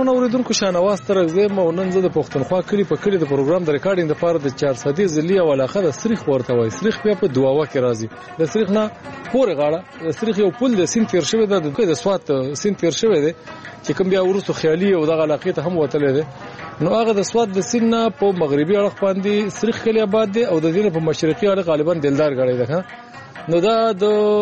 ګران اوریدونکو شانواز ترغزم او نن زه د پښتونخوا کلی په کلی د پروګرام د ریکارډینګ لپاره د 400 ځلی او علاقه د سریخ ورته وای. سریخ بیا په دواوا کې راځي. د سریخ نه پورې غاړه د سریخ یو پل د سین تیر شوی د سوات سین تیر شوی دی چې کوم بیا ورسو خیالي او د علاقې ته هم وتلې ده. نو هغه د سوات د سین نه په مغربي اړخ باندې سریخ کلی آباد دی او د دې په مشرقي اړخ غالبا دلدار غړی ده. نو دا د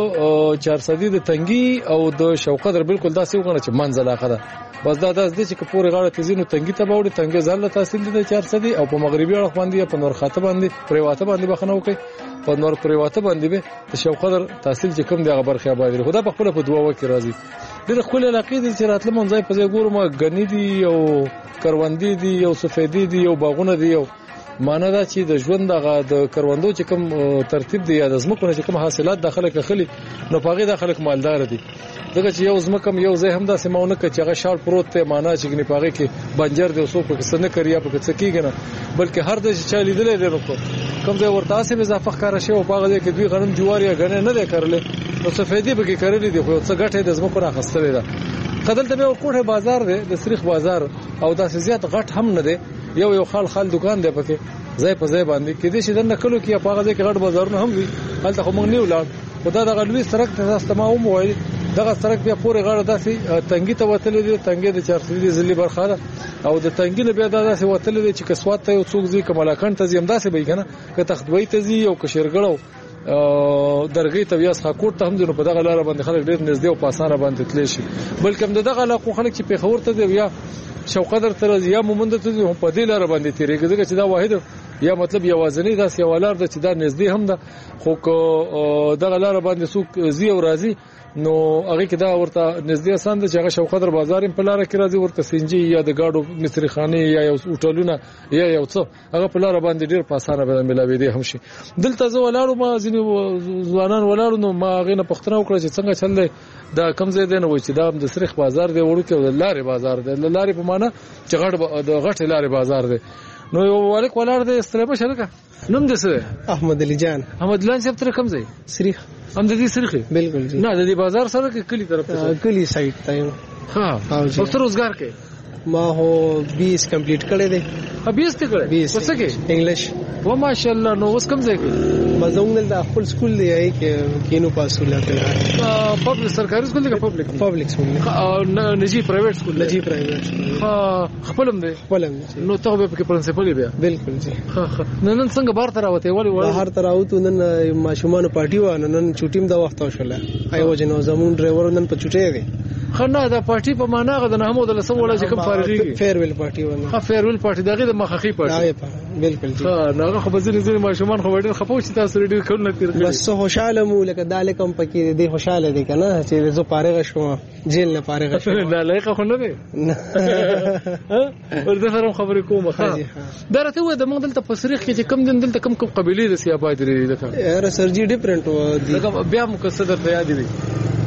400 د تنګي او د شوقدر بالکل داسې وګڼه چې منځ علاقه ده. بس دا داس دي چې پورې غاړه تزینو تنګي ته باوړي تنګي ځل تحصیل دي 400 او په مغربي اړخ باندې په نور خاطه باندې پریواته باندې بخنه وکي په نور پریواته باندې به د شوقدر تحصیل چې کوم دی هغه برخه آباد لري. خدا په خپل په دواوا کې راځي. د خپل علاقې د چراتله منځای په ځای ګورم غنی دي او کروندې دي او سفیدې دي او باغونه دي او معنا دا چې د ژوند د کروندو چې کوم ترتیب دی یا د زمکو چې کوم حاصلات داخله کخلي نو پاغي داخله مالدار دي. دغه چې یو زمکم یو ځای هم دا سیمونه کې چې هغه شال پروت ته معنا چې ګنې پاغي کې بنجر دی او څوک کې سن کړیا په څه کېږي نه بلکې هر د چې چالي دلې دی نو کوم ځای ورته اسې اضافه ښکارا شی او پاغه کې دوی غنم جوار یا غنه نه دی کړل نو سفیدی به کې کړل دي خو څه ګټه د زمکو راخستلې ده. قدل ته یو کوټه بازار دی د سریخ بازار او داسې زیات غټ هم نه دی. یو خال دکان دی پکې ځای په ځای باندې کې دي چې د نکلو کې په هغه کې غټ بازارونه هم وي. هلته خو موږ نه ولاړ خدا د غلوي سرک ته تاسو ما وموي دغه سرک بیا پورې غاړه داسې تنګي ته وتلې دي. تنګي د 400 ځلې برخه ده او د تنګي نه بیا داسې وتلې دي چې کسوات ته یو څوک ځي کملاکند ته زم داسې به کنه که تختوي ته ځي او کشرګړو درګي ته بیا سخاکوټ ته هم ځنه په دغه لار باندې خلک ډېر نږدې او په اسانه باندې تللی شي. بلکې دغه علاقو خلک چې په خبر ته دی یا شوقدر تر یا مومند ته هم په دې لار باندې تیریږي ځکه چې دا واحد یا مطلب یوازنی داس یو لار د چې دا نږدې هم ده خو دغه لار باندې څوک زی او راځي نو هغه کې دا ورته نږدې آسان ده چې هغه شوقدر بازار په لار کې راځي ورته سنجي یا د گاډو مصری خانه یا یو هوټلونه یا یو څه هغه په لار باندې ډیر په اسانه به ملاوي دي هم شي. دلته زه ولاړو ما ځینې ځوانان ولاړو نو ما غینه پښتنه وکړه چې څنګه چل دی دا کم ځای دی نو چې دا د سریخ بازار دی وړو کې د لارې بازار دی د لارې په معنا چې غټ لارې بازار دی. نو یو والک ولار د استلامه شرکه نوم د سره احمد علي جان صاحب تر کوم ځای سریخ هم د دې سریخ بالکل نه د دې بازار سره کې کلی طرف ته کلی سایت ته ها او تر روزګار کې ما هو 20 کمپلیټ کړی دی. 20 ته کړی څه کې انګلیش و ماشاءالله. نو اوس کوم ځای کې مزونګل د خپل سکول دی کې کینو پاسوله کړی پبلک سرکاري سکول دی که پبلک سکول نجی پرایویټ سکول نجی پرایویټ ها خپلم دی نو ته به کې پرنسپل بیا بالکل جی نن څنګه بار تر راوته ولی بهر تر راوته نن ماشومان پارټي و نن چوټیم د وخت وشله ایو جنو زمون ډرایور نن په چوټي دی خنه دا پارټي په معنا غد نه هم د لسم ولا چې کوم فارغي فیرویل پارټي ونه ها فیرویل پارټي دغه د مخخي پارټي بالکل جی ها ناغه خو بزنه ماشومان خو ډیر خپو چې تاسو ډیر کول نه تیر بس خوشاله مو لکه دالکم پکې دی خوشاله دي کنه چې زه فارغ شوم جیل نه فارغ شوم نه لایق خو نه دی ورته سره خبرې کوم ها درته و د موږ دلته په سریخ کې چې کم دن دلته کم قبيله د سیابای لري دغه یاره سرجی ډیفرنٹ و دي بیا مقصد ته یاد دي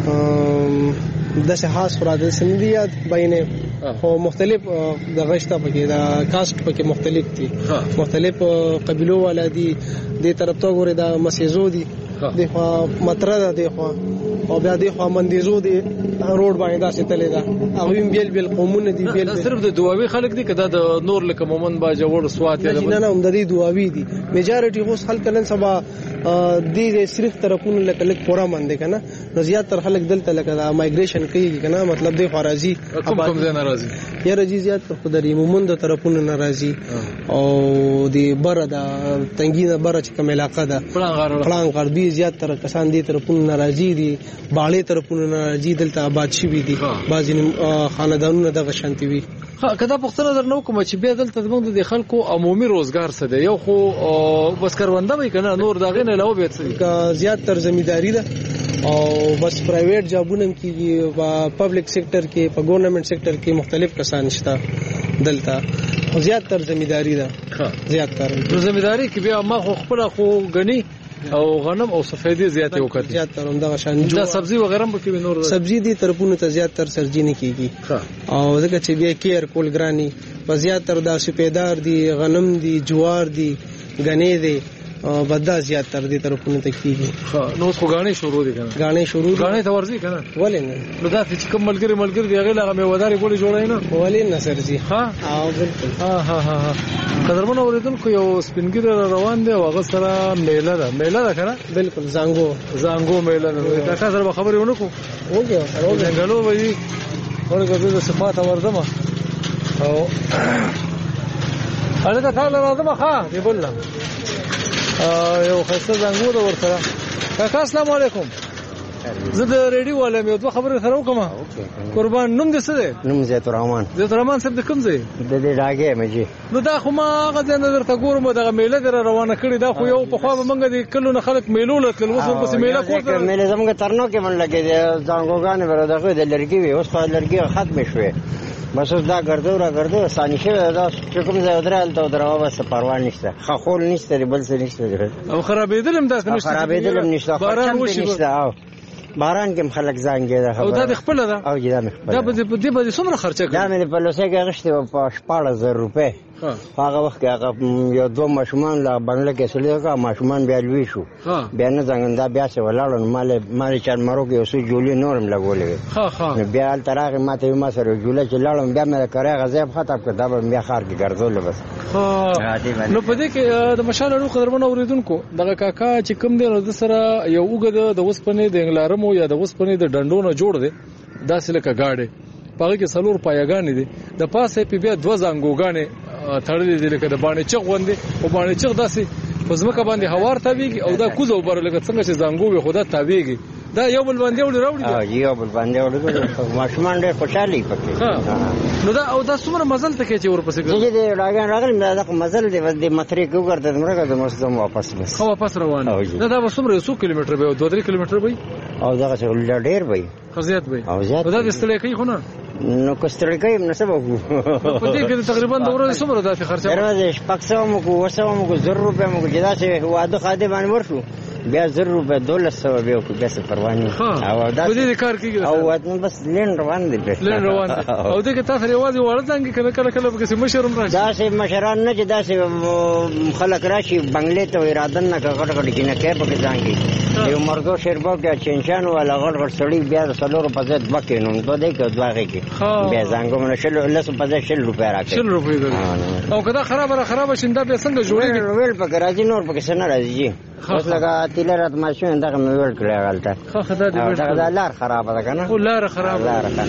د خاص خراده سندیات بینه خو مختلف د غشته پکې دا کاست پکې مختلف دي مختلف قبيلو والا دي د طرف ته ګوره دا مسیزو دي د خو متره ده د خو او بیا د خو مندیزو دي روډ باندې دا ستلې ده او بیل قومونه دي بیل صرف د دواوی خلک دي کدا د نور لکه مومن با جوړ سوات یا نه هم د دې دواوی دي میجارټي خو خلک نن سبا د سریخ طرفونو لکه لک پورا مند کنه نو زیات تر خلک دلته لکه دا مایګریشن کوي کنه مطلب د خارجي کوم ځای ناراضي یا رجی زیات خو د مومن د طرفونو ناراضي او د بره د تنګینه بره چې کوم علاقه ده پلان غربي زیات تر کسان دي طرفونو ناراضي دي باړې طرفونو ناراضي دلته آباد شي دي بعضی خاندانونه د غشانتي وي. کدا پښتنه درنو کوم چې بیا دلته موږ د خلکو عمومي روزګار څه دی یو خو بس کرونده وي کنه نور داغه نه علاوه به څه زیات تر زمینداری ده او بس پرایویټ جابونه کې په پبلک سېکټر کې په ګورنمنت سېکټر کې مختلف کسان شته دلته زیات تر زمینداری ده زیات تر زمینداری کې بیا ما خو خپل خو غني او غنم او سفیدی زیات وکړي زیات تر همدغه شان دا سبزی وغیرہ به کې نور سبزی دي طرفونه ته زیات تر سرجی نه کیږي او دغه چې بیا کیر کول ګرانی په زیات تر دا سپیدار دي غنم دي جوار دي غنی دي بدا زیات تر دې طرفونو ته کیږي. نو اوس خو غاڼې شروع دي کنه؟ غاڼې شروع دي. غاڼې ته ورځي کنه؟ ولې نه؟ نو دا چې کوم ملګری دی هغه لا میواداري ګولې جوړای نه؟ ولې نه سرځي؟ ها او بالکل. ها قدرمن اوریدونکو یو سپینګیر روان دی او هغه سره میله ده کنه؟ بالکل زانګو میله ده. دا کا سره خبرې ونه کو وګه څنګهلو وایي ورګه د صفات وردمه او هغه ته راځم ښا دی بوله یو خاصه زنګو ده ورته. کاکا السلام علیکم. زه د ریډیو والم یو دوه خبرې سره وکم. قربان نوم دې څه دی؟ نوم زیت الرحمن صاحب د کوم ځای؟ د دې ډاګه مې. نو دا خو ما هغه ځای نظر ته ګورم دغه میله در روانه کړې. دا خو یو په خوا به منګه د کلو نه خلک میلو لتل وس ورپسې میله کوته میله زموږ ترنو کې من لګې دي ځانګوګان ور دغه د لرګي وي. اوس خو لرګي ختم شوې بس اوس دا ګرځو ثاني شوی دا چې کوم ځای درال ته دروا بس پروا نشته. خول نشته بل څه نشته او خرابېدلم نشته باران نشته او باران کې خلک زنګ ده. او دا د خپل ده او دا مخ دا به څومره خرچه کړي؟ دا مې په لوسه کې غشته په 14000 روپے. هغه وخت کې هغه یو دوه ماشومان لا بنگله کې سړي کا ماشومان بیا لوي شو بیا نه څنګه دا بیا څه ولاړ مال چار مرو کې اوسې جوړې نورم لګولې. بیا ترغه ماته ما سره جوړه چې لاړم بیا مې کړه غزيب ختم کړ. دا بیا خار کې ګرځول بس. نو په دې کې د مشال اړو قدرمن اوریدونکو دغه کاکا چې کوم دی د سره یو وګد د وسپنې د انګلارمو یا د وسپنې د ډنډونو جوړ دی داسې لکه گاډي پاره کې سلور پایګانې دي د پاسه په بیا دوه زنګوګانې تړلې دي لکه د باندې چغ وندې او باندې چغ داسې پزماکه باندې هوار تاویږي او دا کوزو بر لکه څنګه چې زنګو به خدا تاویږي. دا یو بل باندې وړي یو بل باندې وړي ماشومان ډېر خوشالي پکې. نو دا او دا څومره مزل ته کې چې ورپسې کوي دې راغلی دا مزل دی د مترې کو ګرځي مرګه د مستم واپس بس واپس روان. دا به څومره 100 کیلومتر به 2-3 کیلومتر به او دا څه ډېر به خزيات به او دا د ستړي کوي خو نه نو کوستړی کوي نو سبا کو په دې کې تقریبا د ورځې څومره داسې خرچه راځي شپږ کو وسوم کو 100 روپے مو جدا چې واده خاده باندې ورشو بیا 100 روپے 1200 به کو بس پرواني او دا دې کار کیږي او وته بس لین روان دي او دې کې تاسو ریوازي ورځنګ کله کله به کې مشرم راځي دا سه مشران نه چې دا سه خلک راشي بنگلې ته اراده نه غټ غټ کې نه کې پکې ځانګي یو مرګو شربو کې چنچان ولا غټ غټ سړی بیا سلور په ځد بکې نو ته دې کې دواغه کې بیا څنګه مونږ شل لس په ځد 100 روپیا راکې 100 روپیا او کدا خراب شیندا به څنګه جوړېږي ویل پکې راځي نور پکې څنګه راځي اوس لگا تیلرات ماشین دغه مې ویل کړی غلطه خدا دې دا لار خراب ده کنه لار خراب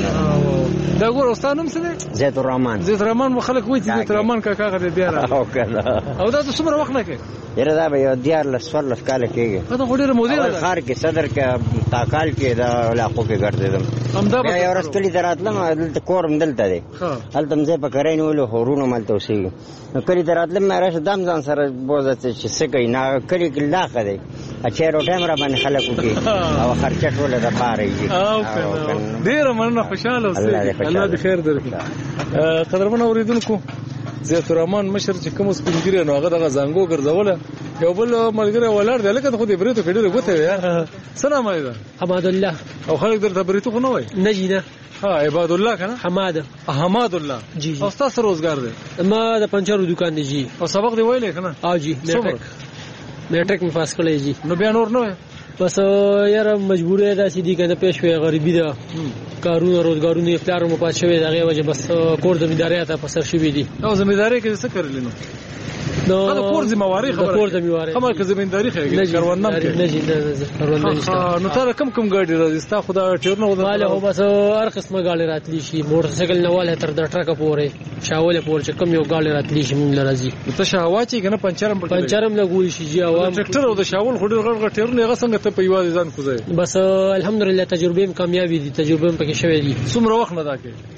دا ګور استادوم څه دی زیت الرحمن مخلک وایي زیت الرحمن کاکا دې بیا او کنه او دا څومره وخت نه کوي یره دا به یو دیار لس کال کېږي دا غوډه مودې ده خار کې صدر کې تاکال کې دا علاقو کې ګرځیدم همدا به یو رستلی دراتلم دلته کورم دلته دی هلته مزه په کرین ولو هورونو ملته وسی نو کلی دراتلم مې راشه دم ځان سره بوزه چې څه کوي نه کلی کې لاخه دی اچې روټه مرا باندې خلکو کې او خرچه ټوله د پاره او ډیر مننه خوشاله اوسئ الله دې خیر درکړي. قدرمن اوریدونکو زیت الرحمن مشر چې کوم سپینګری نو هغه دغه زنګو ګرځوله یو بل ملګری ولاړ دی لکه خو دې بریتو کډیره غوته یا سلام علیکم حماد الله او خلک درته بریتو خو نه وای نجینا عباد الله کنه حماد الله جی او تاسو روزګار دی ما د پنچرو دکان دی جی او سبق دی ویلې کنه او جی میټریک می پاس کړی جی نو بیا نور نه بس یاره مجبوری ده سیدی کنه پیش وی غریبی ده کارونه روزګارونه افطار مو پات شوی دغه وجه بس کور زمینداری ته پسر شوی دي او زمینداری کې څه کړل نو دا کور زمواري خبره کور زمواري کومه کې زمینداری خېږي کاروان نه کاروان نشته نو تر کم ګاډي راځي ستا خدا ټیرنو ودا هو بس هر قسمه ګاډي راتلی شي موټر سایکل نه واله تر د ټرک پورې شاوله پور چې کم یو ګاډي راتلی شي مونږ راځي ته شاوا چې کنه پنچرم لګول شي جی عوام ټریکټر او د شاول خډر غړ ټیرنو هغه څنګه ته په یوازې ځان کوزای بس الحمدلله تجربه کامیابی دي تجربه پکې شوې دي څومره وخت نه دا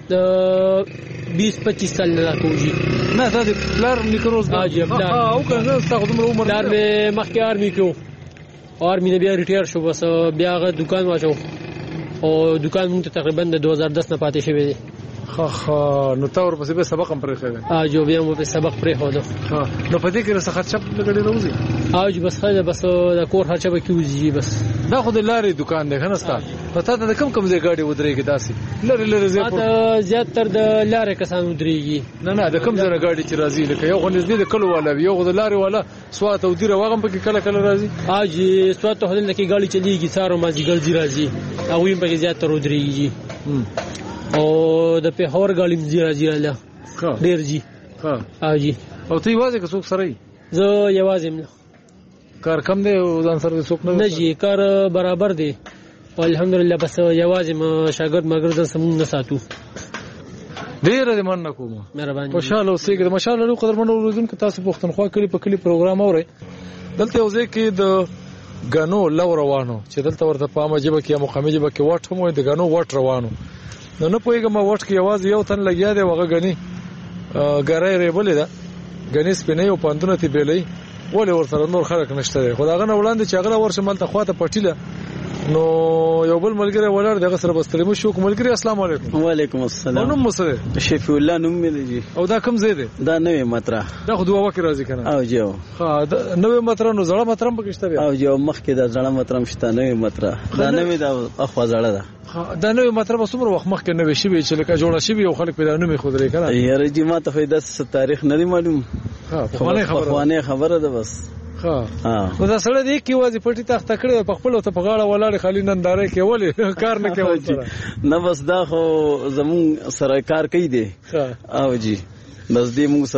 کې 20-25 سال نه کوجی نه دا د پلار میکروز او کنه تاسو دومره عمر دار مې مخکې آرمي کو آرمي نه بیا ریټایر شو بس بیا غا دکان واچو او دکان مونږ تقریبا د 2010 نه پاتې شوی دی ها نو تا ورپسې به سبق هم پرې خېږي جو بیا مو په سبق پرې هو ها نو په دې کې څه خرچه لګړې روزي بس خاله بس د کور خرچه به کیږي بس دا خو د لارې دکان دی کنه ستا پتا ته کم ځای ګاډي ودرېږي داسې لری زه په زیات تر د لارې کسان ودرېږي نه د کم ځای ګاډي چې راځي لکه یو غنځ دي د کلو والا یو د لارې والا سوات او دیره واغم پکې کله راځي سوات هدل کې ګاډي چلیږي سارو مازی ګرځي راځي او یې پکې زیات تر ودرېږي او د پیښور ګاډي مزي راځي الله ډیر جی او ته یوازې که څوک سره زه یوازې مله کار کم دی او ځان سره څوک نه جی کار برابر دی الحمدلله بس یوازې ما شاګرد مګر سمون نه ساتو ډیر دې مننه کوم مهرباني خوشاله اوسئ د مشاله قدرمنو اوریدونکو تاسو پښتونخوا کلی په کلی پروګرام اورئ دلته یو ځای کې د غنو لو روانو چې دلته ورته په عامه ژبه کې یا مقامي ژبه کې وټ هم وي د غنو وټ روانو نه پوهېږم وټ کې یوازې یو تن لګیا دی وغه غني ګرای ریبلې ده غني سپینې او پاندونه تی بیلې ولې ورسره نور خلک نشته خو دا غنه وړاندې چې هغه ورشه ملته خواته پټیله نو یو بل ملګری ولر دغه سره بستلمو شو ملګری السلام علیکم وعلیکم السلام نو مسره شفیع الله نوم مې دی او دا کوم ځای دی دا نوې مطرح دا خو دوه وکي راځي کنه او جو ها نوې مطرح نو زړه مطرح پکې شته او جو مخکې دا زړه مطرح شته نوې مطرح دا نوې دا اخوا زړه ده دا نوې مطرح څومره وخت مخکې نوې شي چې لکه جوړه شي او خلک پیدا نومې خو درې کنه یاره جی ما ته فایده تاریخ نه دی معلوم خوانه خبره ده بس نو دا سره دی کې وازی پټی تخت کړی په خپل ته په غاړه ولاړ خالی ننداره کې ولې کار نه کوي نه بس دا خو زمون سره کار کوي دی او جی بس دې موږ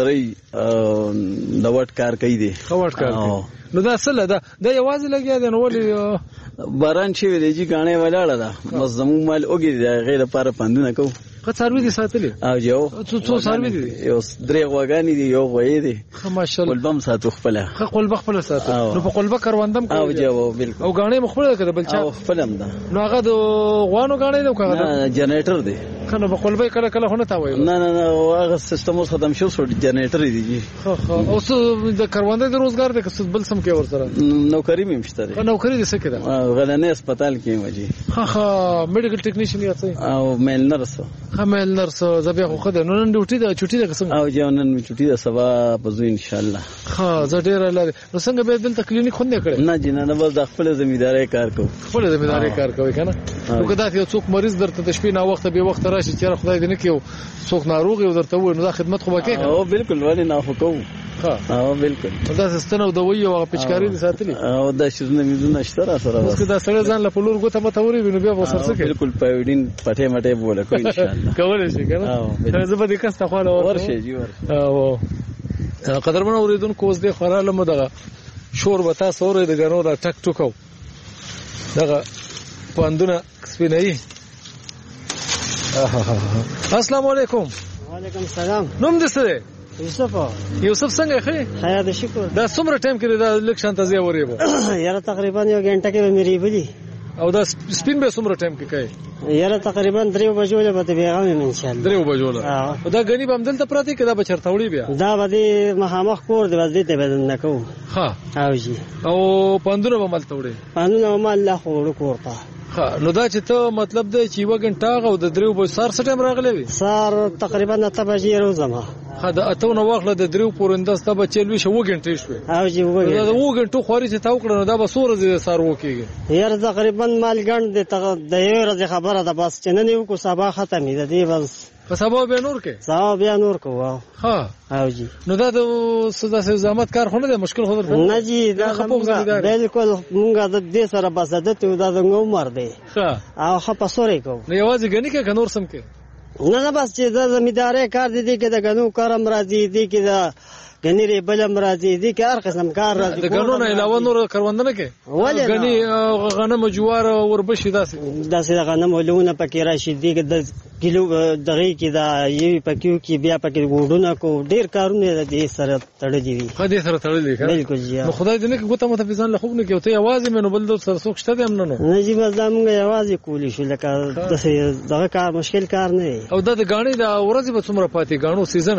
سره د وټ کار کوي دی وټ کار نو دا سره دا یوازې لګیا دی نو ولې باران شي ویلې جی غاڼه ولاړه ده بس زمون مال اوګي غیر لپاره پاندونه کو څاروي دي ساتلې او جو څو څاروي دي یو درې غواګانی دي یو غوي دي ماشاءالله قلبم ساتو خپل قلب خپل ساتو نو په قلبه کروندم او جو بالکل او غاڼه مخبره کړه بل چا او خپلم ده نو هغه د غوانو غاڼه ده کغه جنریټر دی کنه په قلبه کله هونه تا وایو نه هغه سیستم ختم شو جنریټر دی جی او د کرونده د روزګار د کس بل سم کې ور سره نوکری مې مشته نوکری دې څه کړه غلنه هسپتال کې وځي میډیکل ټیکنیشن یا څه او میل نرس خمل نرس زبیا خو خدای نو نن ډیوټي ده چټي ده قسم او جانن چټي ده سبا پزو ان شاء الله زه ډیر لاره نو څنګه به دلته کلینیک خو نه کړې نه جنا نه بس د خپل ځمیداري کار کو خپل ځمیداري کار کوي کنه نو کدا یو څوک مریض درته د شپې نه وخت به وخت راشي چې خدای دې نه کیو څوک ناروغ یو درته و نو دا خدمت خو وکړي او بالکل ولی نه خو کو او بالکل دا سستنه د وی او پچکاری دي ساتلی او دا شزنه میزونه شته سره بس دا سره ځان له پلور ګوته متوري ویني بیا وسرڅ کې بالکل پایډین پټه مټه بوله کو ان شاء الله کول شي کنه زه به دې کس ته خو ورشه جی ورشه او قدرمن اوریدونکو اوس دې خراله مو دغه شور وتا سورې د غنو دا ټک ټکو دغه پاندونه سپینای السلام علیکم وعلیکم السلام نوم دې څه یوسف څنګه ښه خیر شکر دا څومره ټایم کې دا لکشان ته ځای ورې وو یاره تقریبا یو غنټه کې مې ریبلی او دا سپین به څومره ټایم کې کوي یاره تقریبا 3 بجو له به پیغام ان شاء الله 3 بجو له دا غنی به دلته پراته کې دا به چرته وړي بیا دا به مخامخ کور دی بس دې ته بدل نه کوم ها او جی او پاندونه به ملته وړي پاندونه ما الله خو کور ته نو دا چې ته مطلب دی چې یو غنټه او د 3 بجو سار ټایم راغلی وي سار تقریبا 9 بجې روزما دا اته نو واخله د 3 پورنده ستا به چلوي شو غنټه شو او جی دا 2 غنټو خوري چې تا وکړه نو دا به سور زی سار وکیږي یاره تقریبا مال ګڼ د یو ورځې خبره ده بس چې نن یو کو سبا ختمې ده دی بس په سبا به نور کې سبا بیا نور کو ها او جی نو دا د سزا زحمت کار خو نه ده مشکل خو نه جی دا بالکل مونږه د دې سره بس عادت دا د عمر دی ها او خپه سوري کو نو یوازې غنی کې کنور سم کې نه بس چې د زمیداري کار دي کې د غنو کارم راځي دي کې د غنی ری بلم راځي دي کې هر قسم کار راځي د غنو نه علاوه نور کروندنه کې غنی غنم جوار وربشي داسې غنم ولونه پکې راشي دي کې د کیلو دغه کې دا یوي پکیو کې بیا پکې ګوډونه کو ډیر کارونه دي سره تړلې دي خدای سره تړلې ښه بالکل جی نو خدای دې نه کې ګوته متفیزان له خوب نه کې ته आवाज مې نو بل سره څوک شته دې هم نه جی بس دا موږ आवाज کولی شو لکه دغه کار مشکل کار نه او د غاڼې د ورځې په څومره پاتې غاڼو سیزن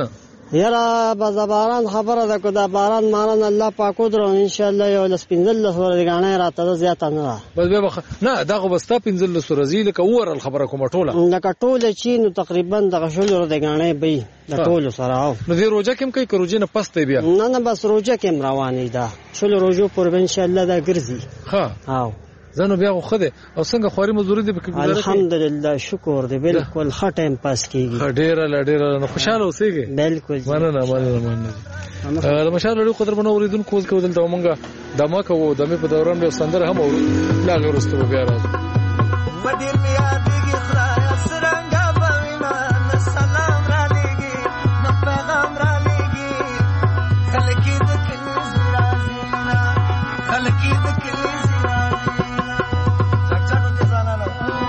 یاره بس د باران خبره ده، که د باران ماران الله پاک ودرو انشاءالله یو 15 ورځې ګاڼۍ راته ده، زیاته نه ده. بس بیا نه دا خو به ستا 15 ورځې لکه اوورال خبره کومه ټوله لکه ټوله چې نو تقریبا دغه 16 ورځې ګاڼۍ به وي د ټولو سره. نو دې روژه کې هم کوي که روژې نه پس دی بیا؟ نه بس روژه کې هم روانې ده، 16 روژو پورې به انشاءالله دا ګرځي. ها زنو بیا خو ده. او څنګه خواري مزدوري دې پکې ګزاره؟ الحمدلله شکر دې بالکل ښه ټایم پاس کیږي. ډېره نو خوشاله اوسېږي. بالکل مننه. د مشال لري قدر بنو اوریدونکو کو دلته مونږه دمه کوو، دمه په دوران به سندره هم اورو. لا غوړستو بیا راځي. ودیر بیا دیږي خدای سرنګا بوینا سلام را لګي نو پیغام را لګي خلکی د کلیز رازینا خلکی د کلیز رازینا چاچانو دې زانانو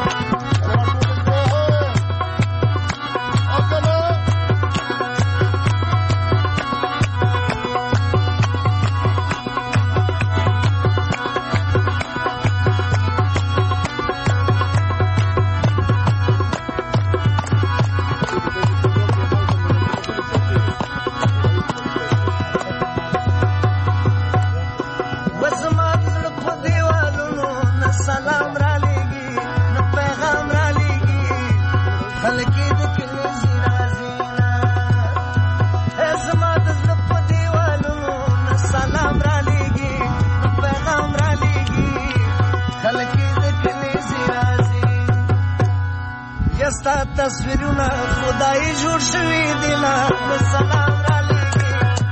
تصویرونه خدای جوړ شوی دی نه سلام را لګي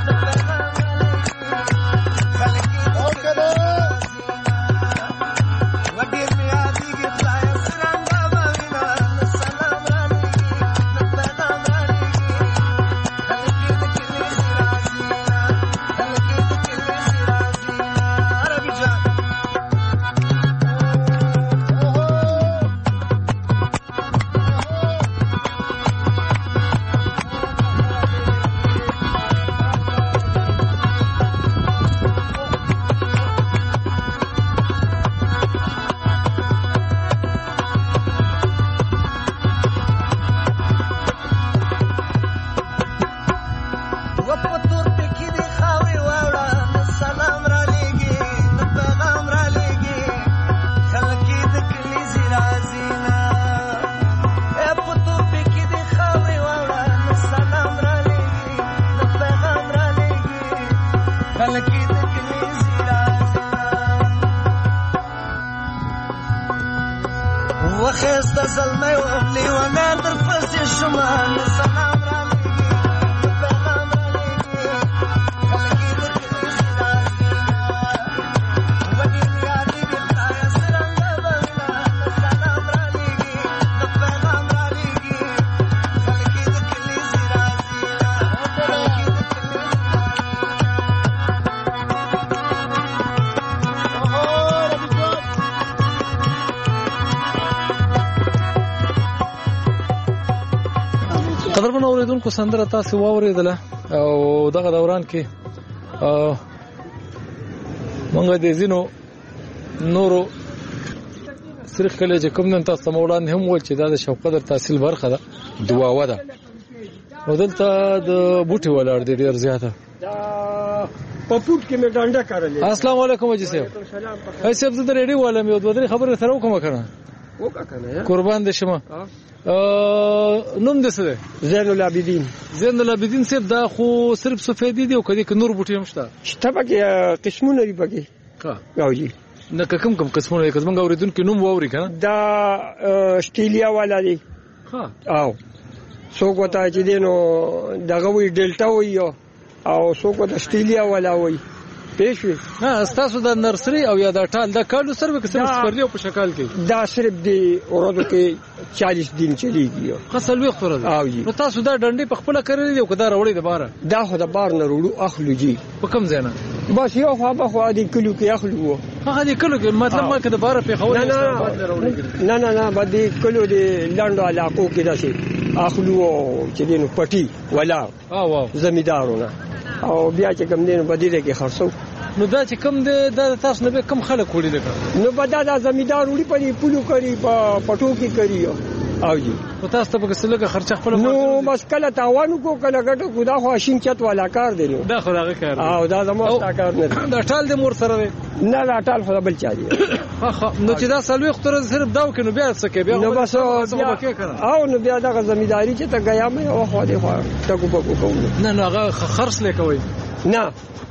خلک وډیر میا دیږي خدای سرنګا باندې سلام را لګي پیغام را لګي خلک د کلیز رازینا خلک د کلیز رازینا عربي جان وخست زلمه و لیوانه در پس شما سلام را لگی پیغام را لگی خلقی در کلیز رازینا ودیر یادی بیتای سرنگا بوینا سلام را لگی پیغام را لگی خلقی در کلیز رازینا خلقی در قدرمن اوریدونکو سندره تاسو واوریدله او دغه دوران کې مونږ د زینو نورو سرخ کله چې کوم نن تاسو مولانا هم ول چې دا د شوقدر تحصیل برخه ده دواوه ده نو دلته د بوټي ولاړ دي ډیر زیاته په پوت کې مې ډانډه کارلې. السلام علیکم اجي صاحب. هاي صاحب زه د ریډیو والم یو دوه خبره سره وکم کنه وکړه قربان دې شمه. نوم دې څه دی؟ زین العابدین. زین العابدین صاحب دا خو صرف سفیدی دی او کدی که نور بوټي هم شته؟ شته پکې قسمونه لري پکې. او جی نه کوم قسمونه که زمونږ اوریدونکو نوم واوري کنه. دا استرالیا والا دی. او څوک وتا چې دینو دغه وی ډیلټا وی او څوک وتا استرالیا والا وی پېښوي. نه تاسو د نرسري او یا د ټال د کالو سره به څه سپرلی په شکل کې دا صرف دی ورځو کې 40 دن چلیږي. خاصه لوي خبره او جی نو تاسو دا ډنډې په خپل کړی دی او کدا راوړی د بار دا خو د بار نه وروړو اخلو جی په کوم ځای نه بس یو خو دې کلو کې اخلو هغه دې کلو کې مطلب ما کده بار په خو نه باندې کلو دې لاندو علاقو کې داسې اخلو چې دینو پټي ولا او زمیدارونه او بیا چې کوم دینو بدیره کې خرڅو. نو دا چې کوم د تاسو نه کم خلک وړي لکه نو بدا دا زمیدار وړي په پولو کوي په پټو کې کوي او جی او تاسو ته به څه لګه خرچه خپل نو بس کله تاوان کو کله ګټه کو دا خو شین چت والا کار دی دا خو دغه کار او دا زموږ کار نه دا ټال د مور سره نه دا ټال خو بل چا دی نو چې دا سلوي خطر صرف دا وکړو بیا څه کوي بیا نو بس او نو بیا دا زمینداری چې ته غیا مې او خو دې خو ټکو پکو کوم نه نو هغه خرڅ لیکوي نه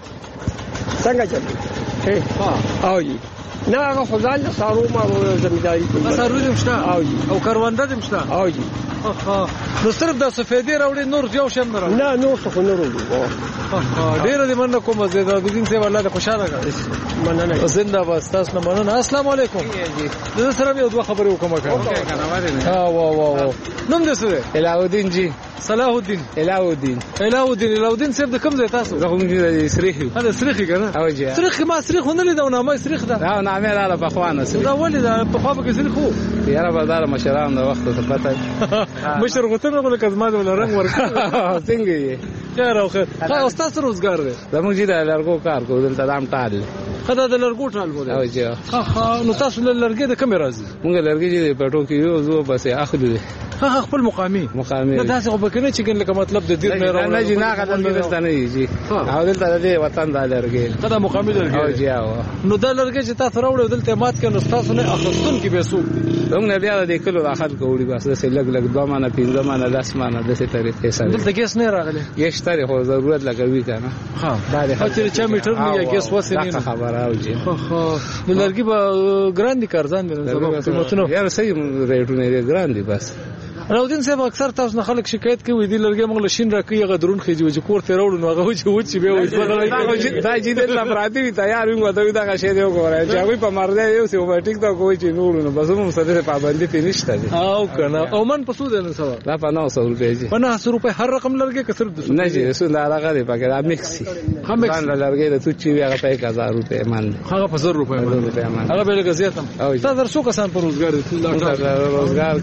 څنګه چل او جی نه هغه خدای له سارو ما زمینداری کوم سارو دې مشته او کاروانده دې مشته او جی نو صرف د سفیدی راوړي نور یو شم نه نور څه نه وروړو ډیر دې مننه کوم زیاده د دین څخه الله دې خوشاله کړي مننه زنده باد تاسو نه مننه السلام علیکم زه سره یو دوه خبرې وکم ها وا نوم دې څه علاؤالدین جی صلاح الدین علاؤالدین صاحب د کوم ځای تاسو زه کوم دې سریخي دا سریخي کنه او جی سریخي ما سریخ نه لیدو نه ما سریخ دا نامه لاله په خوانه دا ولې دا په خوا به سریخ وو یاره بازار مشران د وخت ته پته مشر غوتنه غو کزما د رنگ ورکړ څنګه یې خیر او خیر ها استاد روزګار دی زموږ جی د لرګو کار کوو دلته دام ټال خدای د لرګو ټال بوله او جی نو تاسو له لرګي د کوم راځي موږ لرګي جی په ټوکې یو زو بس اخلو خپل مقامي نه تاسو خو بکنه چې ګن لکه مطلب د دې نه نه جی نه غلط دلته نه جی او دلته د وطن د لرګي خدای مقامي لرګي او جی نو د لرګي چې تاسو راوړل دلته مات کړي تاسو نه اخستون کې به سوق موږ نه بیا د کلو اخر کوړي بس د لګ لګ دوه مانه پینځه مانه لاس مانه د څه طریقې سره دلته کیس نه راغلی یش تاریخ او ضرورت لګوي کنه ها دا چې چا میټر نه یا کیس وسه نه خبره او جی د لرګي به ګراندي کارزان دي نو قیمتونه یار صحیح ریټونه دي ګراندي بس راودین صاحب اکثر تاسو نه خلک شکایت کوي دی لرګي موږ لشین راکې غدرون خېږي چې کور ته راوړو نو هغه چې به وځي دا چې د لپاره تیار وي دا دا شی دی وګورئ چې هغه په مرده یو سی اوټیک دا کوی چې نور نو بس موږ سره پابندي پینشته دي او کنه او من په سود نه سوا لا په 900 روپے جی 900 روپے هر رقم لرګي کثر نه جی سود هغه دی پکې دا مکسي هم لرګي د توچي هغه په 1000 روپے مان هغه په 1000 روپے مان هغه به لګ زیاتم تاسو درسو کسان پر روزګار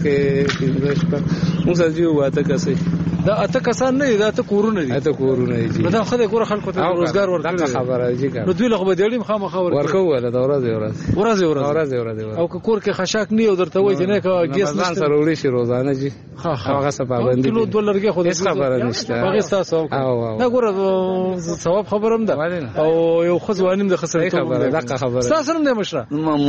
کې موږ جو واته کسي دا اته کسان نه دا ته کورونه دي جی دا خدای ګور خلکو ته روزګار ورکړي خبره جی نو دوی لغه بدیړم خامخ ورکو ولا دا ورځ او کور کې خشاک نه درته وای نه کا ګیس نه سره وړي شي روزانه جی هغه څه پابندي کیلو $2 خو هیڅ خبره نشته هغه تاسو دا ګور ثواب خبرم ده او یو خزوانیم د خسرې خبره تاسو هم د مشره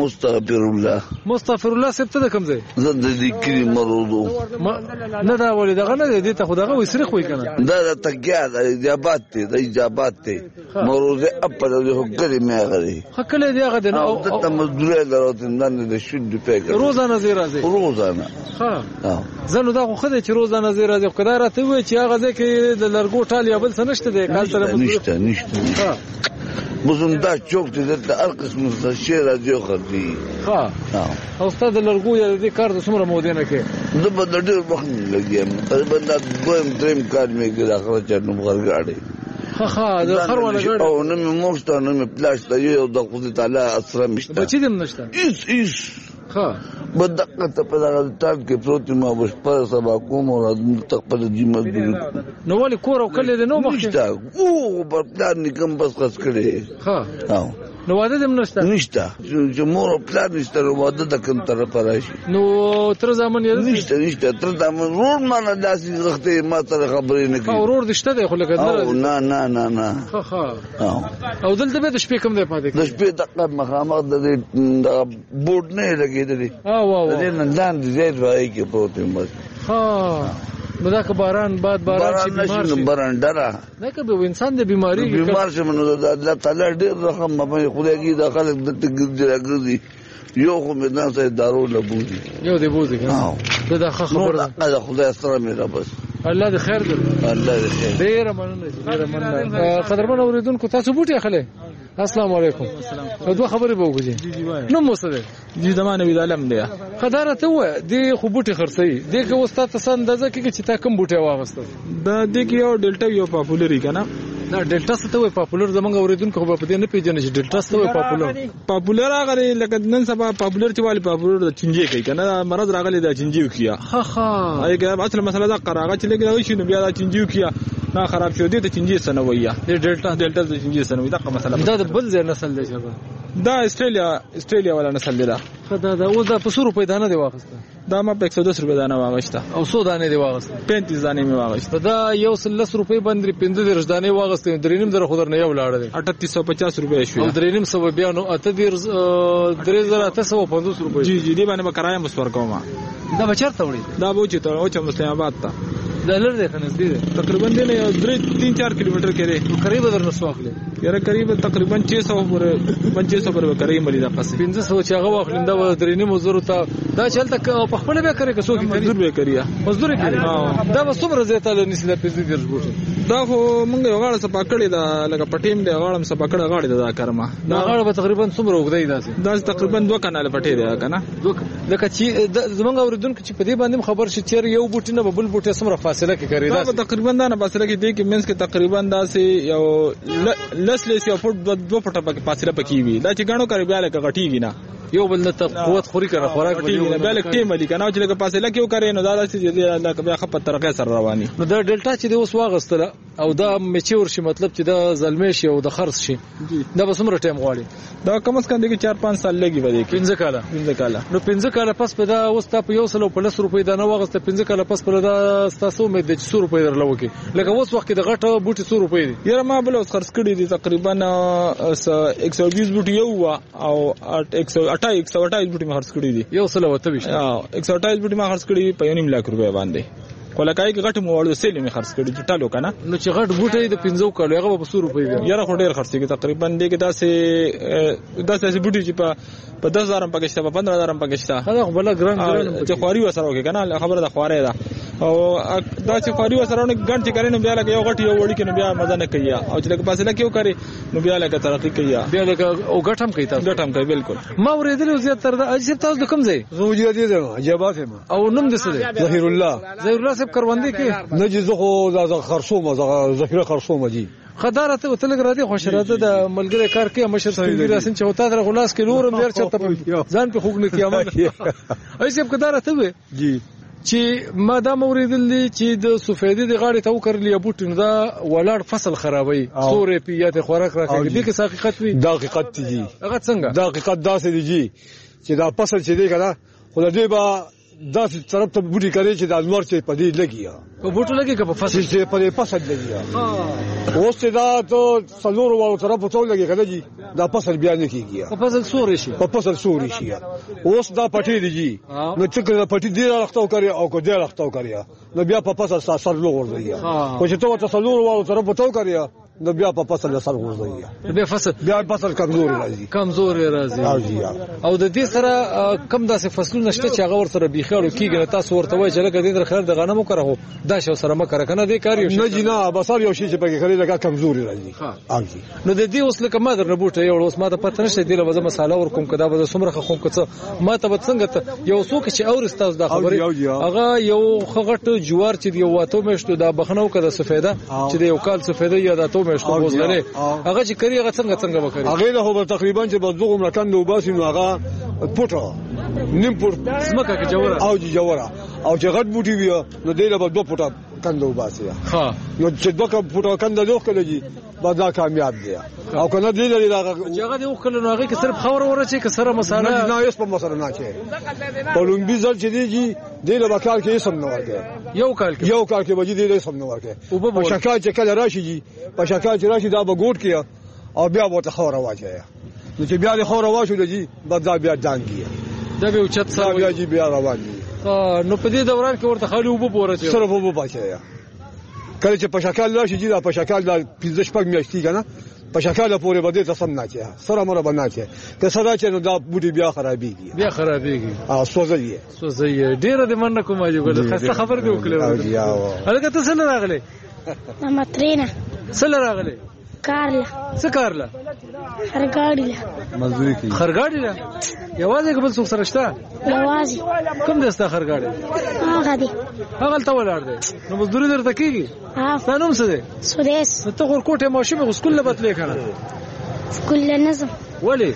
مستغفر الله سبته د کوم ځای زه د ذکر مرودو نه دا ولې دغه نه دي ته خدای غوي سرخ وای کنه دا تګیا د اجابات ته مروزه اپر د هګری مې غري خکله دی هغه د نو د مزدوري دروته نن د شود پیګر روزانه زی راځي روزانه زنه دا خو خدای چې روزانه زی راځي خدای راته وای چې هغه ځکه د لرګو ټال یا بل څه نشته دی کال سره نشته مزوندا چوک دې د هر قسم څه شی راځي خردي او استاد لرګو یا دې کار د څومره موده نه کې زه په ډېر وخت لګیم تقریبا دویم دریم کار مې کې راغله چې نو غرغاړي د خروانه ګړ او نو مې موشته نو مې پلاش ته یو د خدای تعالی اسره مشته بچی دې نشته ایس بدقه ته په دغه تاک کې پروت ما بش پر سبا کوم او تقبل دې مزدور نو ولې کور او کله دې نو مخته او په پلان نکم بس خاص کړي نو واده دې نشته چې مور او پلان نشته نو واده د کوم طرف راشي نو تر ځامن یې نشته تر ځامن رور ما نه داسې وخت ما ته خبرې نه کوي اورور دې شته خو لکه نه او دلته به د شپې کوم دی پاتې د شپې دغه مخامخ د بورډ نه لګېدلی دې نن لاندې زید وای کې پروت یم نو دا که باران چې بیمار شي باران ډره نه که به انسان د بیماری بیمار شي نو د الله تعالی ډېر رحم په خدای کې د خلک د تګ یو خو مې نه سي دارو لبوزي یو دې بوزي دا خبره ده خدای سره مې را بس الله دې خیر درکړي الله دې خیر ډېر مننه قدرمن اوریدونکو تاسو بوټي اخلي السلام علیکم دوه خبرې به وکړي نو موسده دې زمانه وی عالم دی خدای ته و دې خو بوټي خرڅي دې که استاد ته اندازه کې چې تا کوم بوټي واغسته دا دې کې یو ډیلټا یو پاپولری کنه دا ډیلټا څه ته وای پاپولر زمونږ اوریدونکو په دې نه پیژنې چې ډیلټا څه وای پاپولر هغه لکه نن سبا پاپولر چې والی پاپولر د چنجي کوي کنه مرز راغلي د چنجي کیا هغه اصل مسله دا قراغه چې لګي شي نو بیا د چنجي کیا نه خراب شو دي د چنجي سنويه د ډیلټا د چنجي سنوي دا مسله دا د بل ځای نسل دی دا استرالیا ولا نسل دی دا خدا دا اوس دا په 100 روپۍ دانه دی واغسته دا ما په 110 روپۍ دانه واغسته او 100 دانه دی واغسته 35 دانه می واغسته دا یو 10 روپۍ باندې 15 دانه واغسته درینم در خو درنه یو لاړه دی 3850 روپۍ شو او درینم سو بیا نو 3850 روپۍ جی دی باندې کرایه مسور کومه دا بچرته وړي دا بوچ ته او چې مسلم آباد ته دا لر دی کنه دی تقریبا دی نه 3-4 کیلومتر کې دی قریب در نسو اخلي یاره قریب تقریبا 600 پر قریب ملي دا پس 500 چې هغه واخلم دا درینه مزور ته دا چلته په خپل به کوي که څوک مزدور به کوي مزدور کوي دا به څومره زیاته نسی د 5 درځ بوټي دا خو مونږ یو غاړه سپا کړی دا لکه پټیم دی غاړم سپا کړی غاړه دا کارما دا غاړه به تقریبا څومره وګدای دا تقریبا 2 کناله پټی دی کنه لکه چې زمونږ اوریدونکو چې په دې باندې خبر شي چې یو بوټي نه بل بوټي سمره فاصله کې کوي دا تقریبا دا نه فاصله کې دی کې منځ کې تقریبا دا سي یو لس یو فوټ 2 فوټه په فاصله پکې وي دا چې غاڼو کوي بیا لکه غټیږي نه یو بل ته قوت خوري کنه خوراک غټیږي بیا لکه ټیم دي کنه چې لکه فاصله کې وکړي نو دا چې لکه بیا خپل طریقې سره رواني نو دا ډیلټا چې د اوس واغستله او دا میچور شي مطلب چې دا زلمی شي او د خرڅ شي دا به څومره ټیم غواړي دا کم از کم د 4-5 سال لګي به 15 کاله نو 15 کاله پس په دا اوس ته په 150 روپۍ دا نه واغسته 15 کاله پس په دا ستاسو امید د 100 روپۍ درلو کې لکه اوس وخت د غټه بوټي 100 روپۍ دي یاره ما بل اوس خرڅ کړی دي تقریبا 120 بوټي یو او 128 بوټي ما خرڅ کړی دي یو سل وته وي 128 بوټي ما خرڅ کړی په 1.5 لک روپۍ باندې کولکای کې غټ موړو سیل می خرڅ کړی چې ټالو کنه نو چې غټ بوټي د 15 کالو هغه په 100 روپۍ دی یاره خو ډیر خرڅ کیږي تقریبا دغه داسې بوټي چې په 10000 پکشته په 15000 پکشته هغه بل ګران چې خواري وسره وکي کنه خبره د خوارې ده او دا چې خواري وسره نه ګڼ چې کړي نو بیا لکه یو غټ یو وړي کې نو بیا مزه نه کوي او چې لکه فاصله کې وکړي نو بیا لکه ترقی کوي بیا لکه او غټم کوي تاسو غټم کوي بالکل ما ورېدل زیات تر دا اجازه تاسو د کوم ځای زوجي دي ده عجبات ما او نوم د څه دی ظهیر الله صاحب کروندې کې نه جزو خو دا خرصومه ذخیره خرصومه دي خدارته او تلګ را دي خوشراته د ملګری کار کې مشر سپینګری اسن چې وتا در غلاس کې نورم ډیر چته ځان په خوګ نه کیامه ایسه په خدارته وي جی چې ما دا موریدل چې د سفیدی د غاړې ته وکړلې بوټین دا ولاړ فصل خرابوي سورې پیات خوراک راکړي دې کې حقیقت وي دا حقیقت دي هغه څنګه دا حقیقت داسې دي چې دا فصل چې دی کنه خدای با داسې طرف ته بوټي کوي چې د انور چې پدې لګي په بوټو لګي که په فصل چې په فصل لګي اوس دا ته څلور وو طرف ته لګي کنه جی دا فصل بیا نه کیږي په فصل سوري شي په فصل سوري شي اوس دا پټي دي نو چې کله پټي دی راختو کوي او کو دی راختو کوي نو بیا په فصل سر لوګور دی او چې ته څلور وو طرف ته کوي نو بیا په فصل سر ورځي بیا فصل کمزوري راځي او د دې سره کم داسې فصلونه نشته چې هغه ورته بيخاړو کیږي تاسو ورته وایي چې لکه دې در خیر د غنمو کړو دا شو سره مکر کنه دې کار یو نه جنا بسار یو شي چې پکې خري لکه کمزوري راځي نو د دې اوس لکه ما در نه بوټه یو اوس ما ته پته نشته دی له مساله ور کوم کدا به سمره خو کوم ما ته څنګه یو څوک چې اور استاز دا خبره هغه یو خغټ جوار چې یو واته مشته دا بخنو کده سفیده چې یو کال سفیده یا دا تو مشته بوزله هغه چې کری هغه څنګه وکړي هغه له هو تقریبا چې بزوغ ملکان نو باسي نو هغه پټه نیم پټ سمکه کې جوړه او چې غټ بوټي وي نو دله به 2 پټه کندو باسي ها نو چې 2 پټه کنده دوه کړي بعد دا کامیاب دی او کنه دې لري دا هغه دې وکړل نو هغه کې صرف خبر ورچې کې سره مساله نه یې په مساله نه چي اولمبي ځل چې دی دله وکال کې سم نه ورګي یو کال کې وځي دې سم نه ورګي او په شکایت چې کله راشي په شکایت چې راشي دا به ګوټ کیا او بیا به خوره واچي نو چې بیا خوره واچو دي بعد دا بیا دانګي دا به اوچت سره بیا جی بیا روان دي نو په دې دوران کې ورته خالي وبو ورته سره وبو پاتې کله چې په شکل راشي دا په شکل د 15 میاشتې کنه په شکل پورې بده ته سم نه چي سره مر بنا چي که سره چې نو دا بوټي بیا خرابيږي او سوځي ډیره د مننه کومه یو خسته خبر دی وکړه هغه ته څه راغله ماترینا څه راغله کارلا خرګاړي مزدوري کوي خرګاړي یوازې قبل څوک سره شته یوازې کوم دسته خرګاړي هغه ته ولاړ دی نو مزدوري درته کیږي ها نوم څه دی سودیس ته ورکوټه ماشومه سکول له بدلې کنه سکول نظم ولی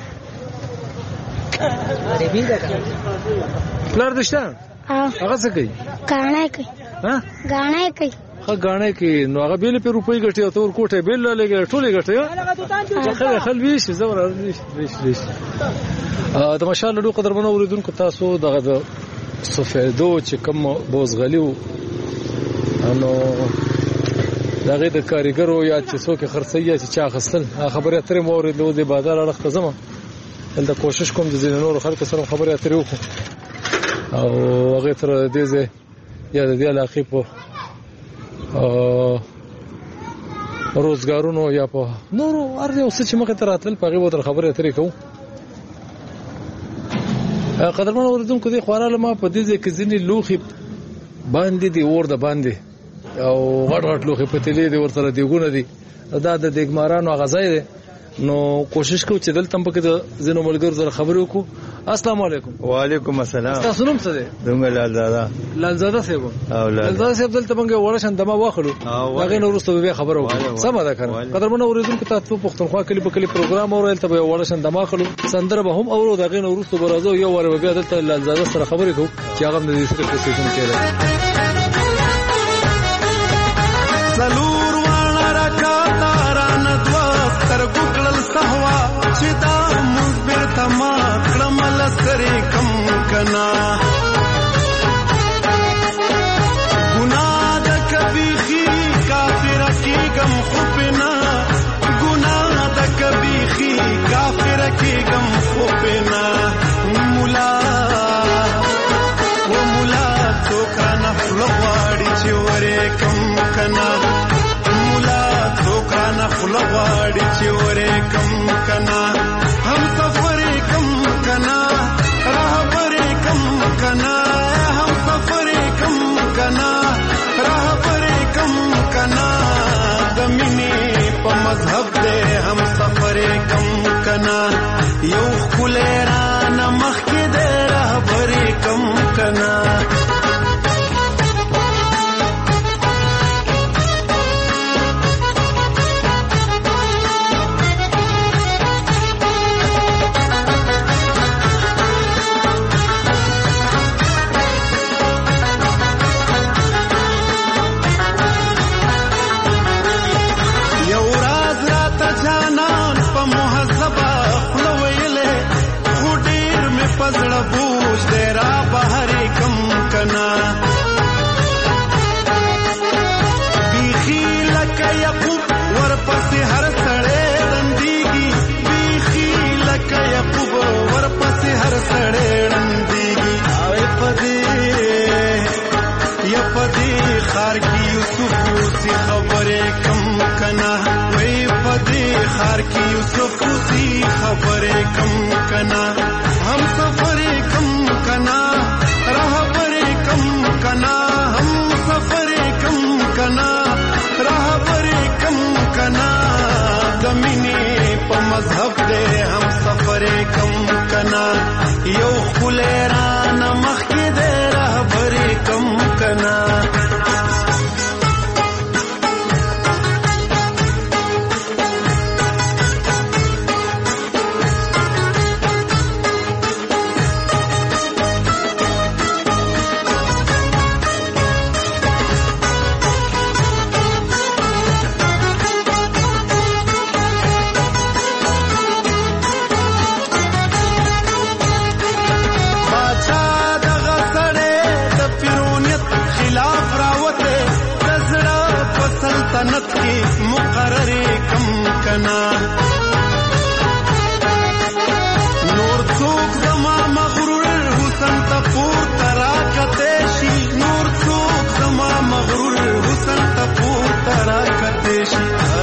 پلار دشته هغه څه کوي غاڼه کوي غاڼه کې نو هغه بیل په روپۍ ګټي او تور کوټه بیل لګي ټولې ګټي خل ویش زور ویش د مشال لډو قدرمنو اوریدونکو تاسو دغه د سفیدو چې کوم بوزغلیو نو دغه د کاریګرو یا چې څوک خرڅي چې چا خپل خبره اترې مورید له د بازار اړه ختمه دلته کوشش کوم د زینور خلکو سره خبره اترې وکړو او هغه تر دې ځای یا د دې علاقې په روزګارونو یا په نورو ارزه اوس چې مخه تر اتل په غیبه تر خبره اترې کوم قدرمن اوریدونکو دي خوراله ما په دې ځای کې ځینې لوخي باندې دی ور د باندې او غټ غټ لوخي په تلې دی ورته دیګونه دي دا د دیګمارانو غزای دي نو کوشش کوو چې دلته په کې د زینو ملګرو سره خبرې وکړو السلام علیکم وعلیکم السلام تاسو نوم څه دی دغه لالزاده صاحب لالزاده صاحب دلته موږ ورشن دمه واخلو هغه نو وروسته به خبرو سم ده کنه قدرمن اوریدونکو تاسو پښتونخوا کلی په کلی پروګرام اورل ته به ورشن دمه واخلو سندره به هم اورو دغه نو وروسته برازو یو ور به دلته لالزاده سره خبرې کوو چې هغه د دې سره پوسټون کړي سلور وانا رکاتا راندوا تر ګل سهوا چې دا مصبر تما کړمل سره کم کنا ګناه د کبي خي کافر کی غم خوبنا ګناه د کبي خي کافر کی غم خوبنا مولا و مولا تو کانا فلواړي چې ورې کم کنا مولا تو کانا فلواړي چې ورې کم کنا هم سفر کم کنا رهبر کم کنا هم سفر کم کنا رهبر کم کنا دمینه په مذهب دې هم سفر کم کنا یو خلران مخ کې دې رهبر کم کنا پزړه بوج دې را بهر کم کنا بیخی لکه یعقوب ورپسې هر سړی رندېږي بیخی لکه یعقوب ورپسې هر سړی رندېږي پدې خار کې یوسف سی خبره کم کنا وای پدې خار کې یوسف سی خبره کم کنا हम सफर कम कना रहबर कम कना हम सफर कम कना रहबर कम कना गमिने प मजहब दे हम सफर कम कना यो खुलेरान मखी दे रहबर कम कना सल्तनत की मुकर्रर कम कना नूर चूक जमा मगरूर हुसन तपूर तराकतेशी नूर चूक जमा मगरूर हुसन तपूर तराकतेशी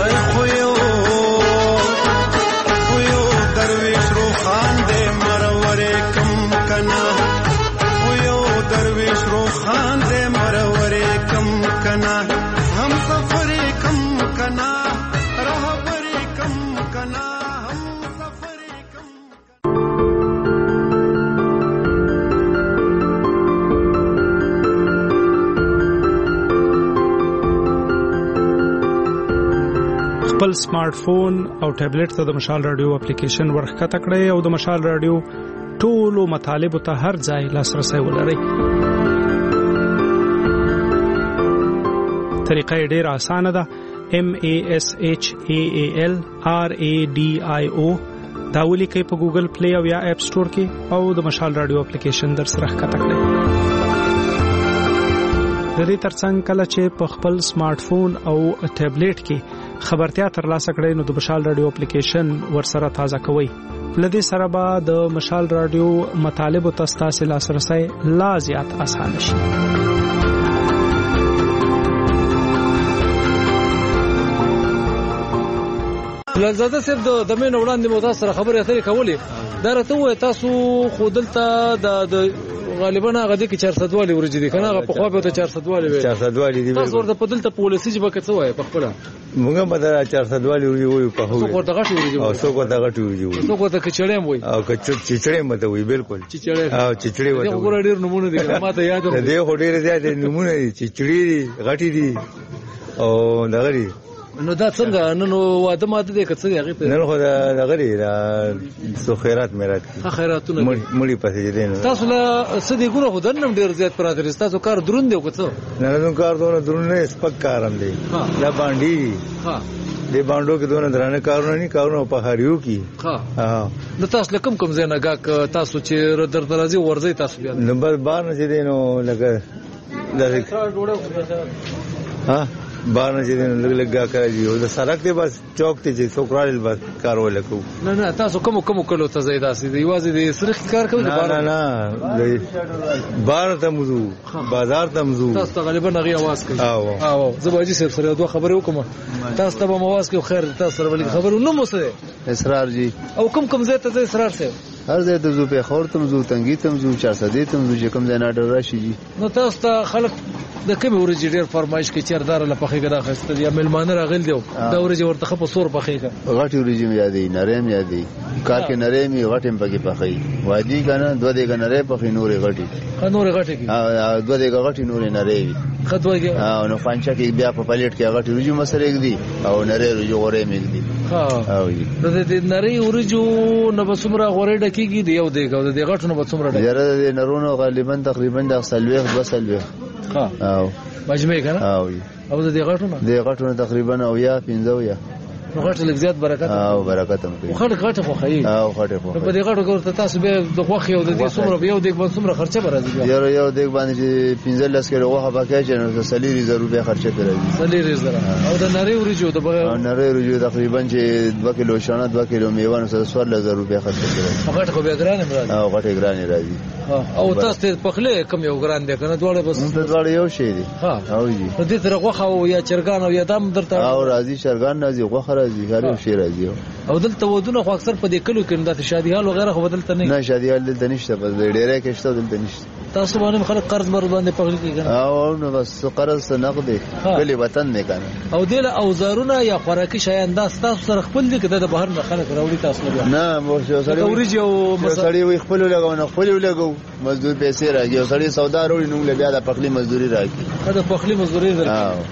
खुयो दरवेश रोखान दे मरवरे कम कना खुयो दरवेश रोखान दे मरवरे कम कना हम सफर कम कना रहबर कम कना हम सफर कम خپل سمارټ فون او ټابلیټ ته د مشال رادیو اپلیکیشن ورخته کړئ او د مشال رادیو ټولو مطالب ته هر ځای لاسرسي ولرئ طریقه یې ډیره اسانه ده. MASHAALRADIO دا ولیکئ په ګوګل پلی او یا اپ سٹور کې او د مشال رادیو اپلیکیشن در سره ښکته کړئ. د دې ترڅنګ کله چې په خپل سمارټ فون او ټابلیټ کې خبرتیا ترلاسه کړئ نو د مشال رادیو اپلیکیشن ورسره تازه کوئ. لدې سره به د مشال رادیو مطالب او تاسو لاسرسي لا زیات اسانه شي. لزاده صاحب د مين وړاندې مو تاسو سره خبرې اترې کولې دا راته وای تاسو خودلته د غالبا هغه د 400 والی ورجې دي کنه هغه په خو به ته 400 والی وي 400 والی دي تاسو ورته په دلته پولیسي جبه کې څه وای په خپل موږ به 400 والی وي په خو څو ورته غټي ورجې او څو ورته غټي ورجې څو ورته کچړې وي او کچړې مته وي بالکل چچړې او چچړې وته یو ګور ډیر نمونه دي ماته یاد ده دې هډې زیات نمونه دي چچړې غټي دي او دغري نو دا څنګه نن واده ماده دې کڅ دی هغه په نن خو دا غری دا سو خیرات میرات خیراتونه مړی پسې دي نو تاسو له سدي ګورو خدانم ډیر زیات پراته تاسو کار دروند دی وکړو نه نو کار دونه دروند نه سپک کارم دی دا باندې ها دې باندې کې دونه درانه کارونه نه کارونه په هریو کې ها نو تاسو لکم کوم زنه گاک تاسو چې در درازي ورځي تاسو بیا نمبر 12 نه دي نو لکه دا ها بار نه چې لګا کوي او د سړک دی بس چوک ته چې څوکرال بس کارول کو نه تاسو کوم کلو ته زیداسي دی واځي د سرخ کار کوي نه بار ته موضوع بازار ته موضوع تاسو غالبا غي आवाज کوي او زباجي سره دوه خبرې وکم تاسو ته به आवाज کوي خیر تاسو سره ولې خبرو نو مو سره اسرار جی او کوم زه ته اسرار سره هر ځای د زو په خور تم زو تنګي تم زو 400 تم زو چې کوم ځای نه ډر راشي جی نو تاسو ته خلک د کوم ورځې ډیر فرمایش کې چیردار له پخېګه راخسته یا ملمانه راغل دی دا ورځې ورته خپ سور پخېګه غټي ورځې مې یادې نرم یادې کار کې نرم غټم پکې پخې وادي کنه دوه دې کنه نرم پخې نورې غټي نورې غټي ها دوه دې غټي نورې نرې خدوږي نو فانچا کې بیا په پلیټ کې غټي ورځې مسره دی او نرې ورځې غورې مې دی ها او دې نرې ورځو نو بسمره غورې ډکیږي دی یو دی غو دې غټو نو بسمره ډکیږي یاره دې نرونو غالبا تقریبا د سلويخ 2 سلويخ ها او مجمع کنه او دې غټونه تقریبا او یا 15 یا نو غټه لږ زیات برکت او برکت هم کوي خو غټه خو خی او غټه خو په دې غټه ګورته تاسو به د خوخ یو د دې څومره یو د څومره خرچه برازي یو د باندې 15 کیلو غوښه پکې چې نو 30 روپیا خرچه برازي 30 او د نری ورجو د نری ورجو تقریبا چې 2 کیلو شانه 2 کیلو میوه نو 4000 روپیا خرچه برازي غټه خو به ګرانه برازي او غټه ګرانه راځي او تاسو ته پخله کم یو ګران دی کنه دواړه بس دواړه یو شی دي او جی دې تر غوښه او یا چرګان او یا دم درته او راځي چرګان راځي غوښه راځي هر یو شی راځي او دلته ودونه خو اکثر په دې کلو کې د شادي حال وغیرہ خو بدلته نه شادي حال دلته نشته بس ډیره کې شته دلته نشته تاسو باندې خلک قرض بر باندې پخلی کیږي او نو بس قرض نقد کلی وطن نه کنه او دله اوزارونه یا خوراکي شیان دا تاسو سره خپل دي کده د بهر نه خلک راوړي تاسو نه مو سړی ورجی او سړی وي خپل لګاو نه خپل لګاو مزدور پیسې راځي او سړی سودا وروړي نو بیا د پخلی مزدوري راځي دا پخلی مزدوري راځي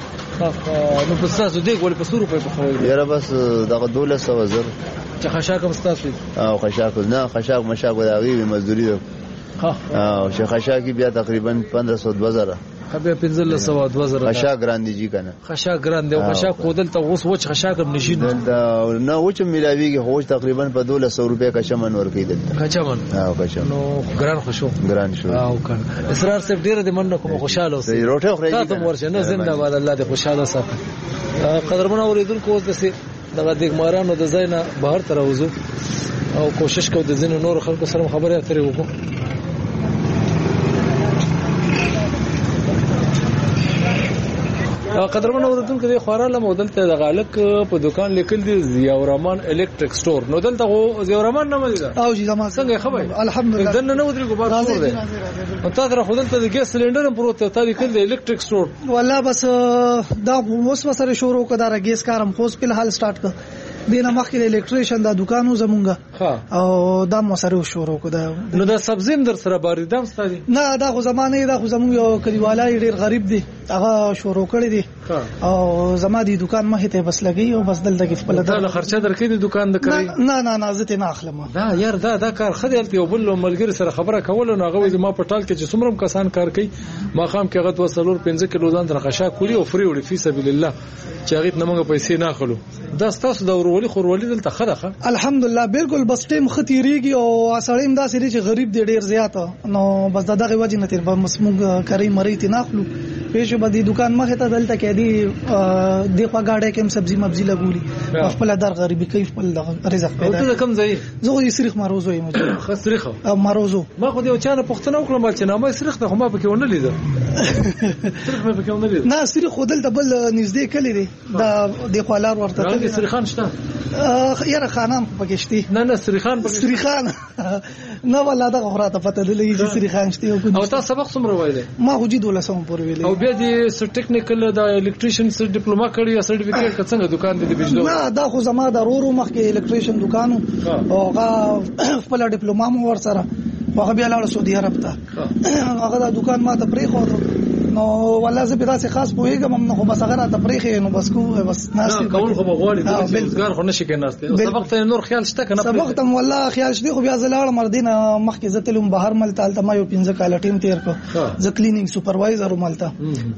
نو په تاسو دې ول په 100 روپے په خوي یاره بس دغه 1200 زر چې خشاک هم تاسو او خشاک نه خشاک مشاک وداوی مزدوري ده او چې خشاک بیا تقریبا 1500 2000 خبر 1500 2000 خشاک ګران دي جی کنه خشاک ګران دی او خشاک خودل ته اوس وچ خشاک هم نشي نه وچ ملاویږي هو تقریبا په 1200 روپے کا چمن ور کېدل کا چمن او کا چمن نو ګران خوشو ګران شو او کنه اسرار صاحب ډیر دې من کوم خوشاله اوسې روټه خوري تاسو ورشه نه زنده باد الله دې خوشاله ساتي قدرمن اوریدونکو اوس دسه دغه دګمارانو د زینا بهر تر وځو او کوشش کوو د زینو نور خلکو سره خبرې اترې وکړو قدرمن اوردونکو د خوراله مودل ته د غالک په دکان لیکل دي ضیاء الرحمن الکتریک سٹور نو دلته ضیاء الرحمن نه مزه او جی زما څنګه خبر الحمدلله دنه نو درې ګبار سور دی او تا در خودلته د ګیس سلندر هم پروت ته لیکل دي الکتریک سٹور والله بس دا اوس وسره شروع کړه دا ګیس کارم خو په حال سٹارټ کړ دینه مخکې د الیکټریشن دا دکانو زمونږه او دا مسره شروع کو دا. نو دا سبزیم در سره باریدم ستادي؟ نه دا خو زمانه دا خو زمونږ یو کلیوالای ډیر غریب دی هغه شروع کړی دی او زما دی دکان مخې ته بس لګي او بس دلته کې خپل دا خرچه درکې د دکان د کوي؟ نه زه ته نه اخلم. دا یار دا کار خدای یو بل ملګری سره خبره کول نو هغه زما په ټال کې چې څومره کسان کار کوي ما خام کې هغه 2.5 کیلو ځان درخښا کولی او فری وړي فی سبیل الله چې هغه نه موږ پیسې نه اخلو. دا ستاسو د ورولي خورولي دلته خدخه الحمدلله بالکل بس ټیم خطیریږي او سړیم دا سړي چې غریب دی ډیر زیات نو بس دغه وجه نه تر مسموږ کوي مری تی نه اخلو پېښه باندې دکان مخه ته دلته کې دی د پګاړې کې سبزی مبزی لګولي خپل در غریبي کوي خپل رزق پیدا. او ته کوم ځای؟ زه یې سریخ ماروزو یم. خسریخه ماروزو ما خو دې چانه پښتنه وکړم چې نامه سریخ ته ما پکې ونه لیدل. سریخ مې پکې ونه لیدل. نه سریخ خودل ته بل نږدې کلی دی دا د خالار ورته راځي. سریخان شته؟ یاره خانان پکې شته. نه سریخان پکې سریخان نه ولا دا غوړه ته پته لګي چې سریخان شته. او تاسو سبق څومره وایله؟ ما خو جې 12 پورې ویلې. او بیا دې ټیکنیکل دا الیکټریشن سره ډیپلوما کړی یا سرټیفیکیټ څنګه دکان دې بجلی؟ نه دا خو زما د رورو مخ کې الیکټریشن دکانو او هغه خپل ډیپلوما مو ور سره هغه بیا لاړ سعودي عرب ته هغه دا دکان ما ته پرې خو نو والله زه به تاسو خاص پوهیږم نو خو بس هغه راته پرې خې نو بس کو بس ناشته کول خو بغواړي د روزګار خو نشي کې ناشته. سبق ته نور خیال شته کنه؟ سبق ته والله خیال شته خو بیا زلاړ مردینه مخ کې زتلم بهر ملته الته ما یو 15 کال ټیم تیر کو ز کلینینګ سپروایزر ملته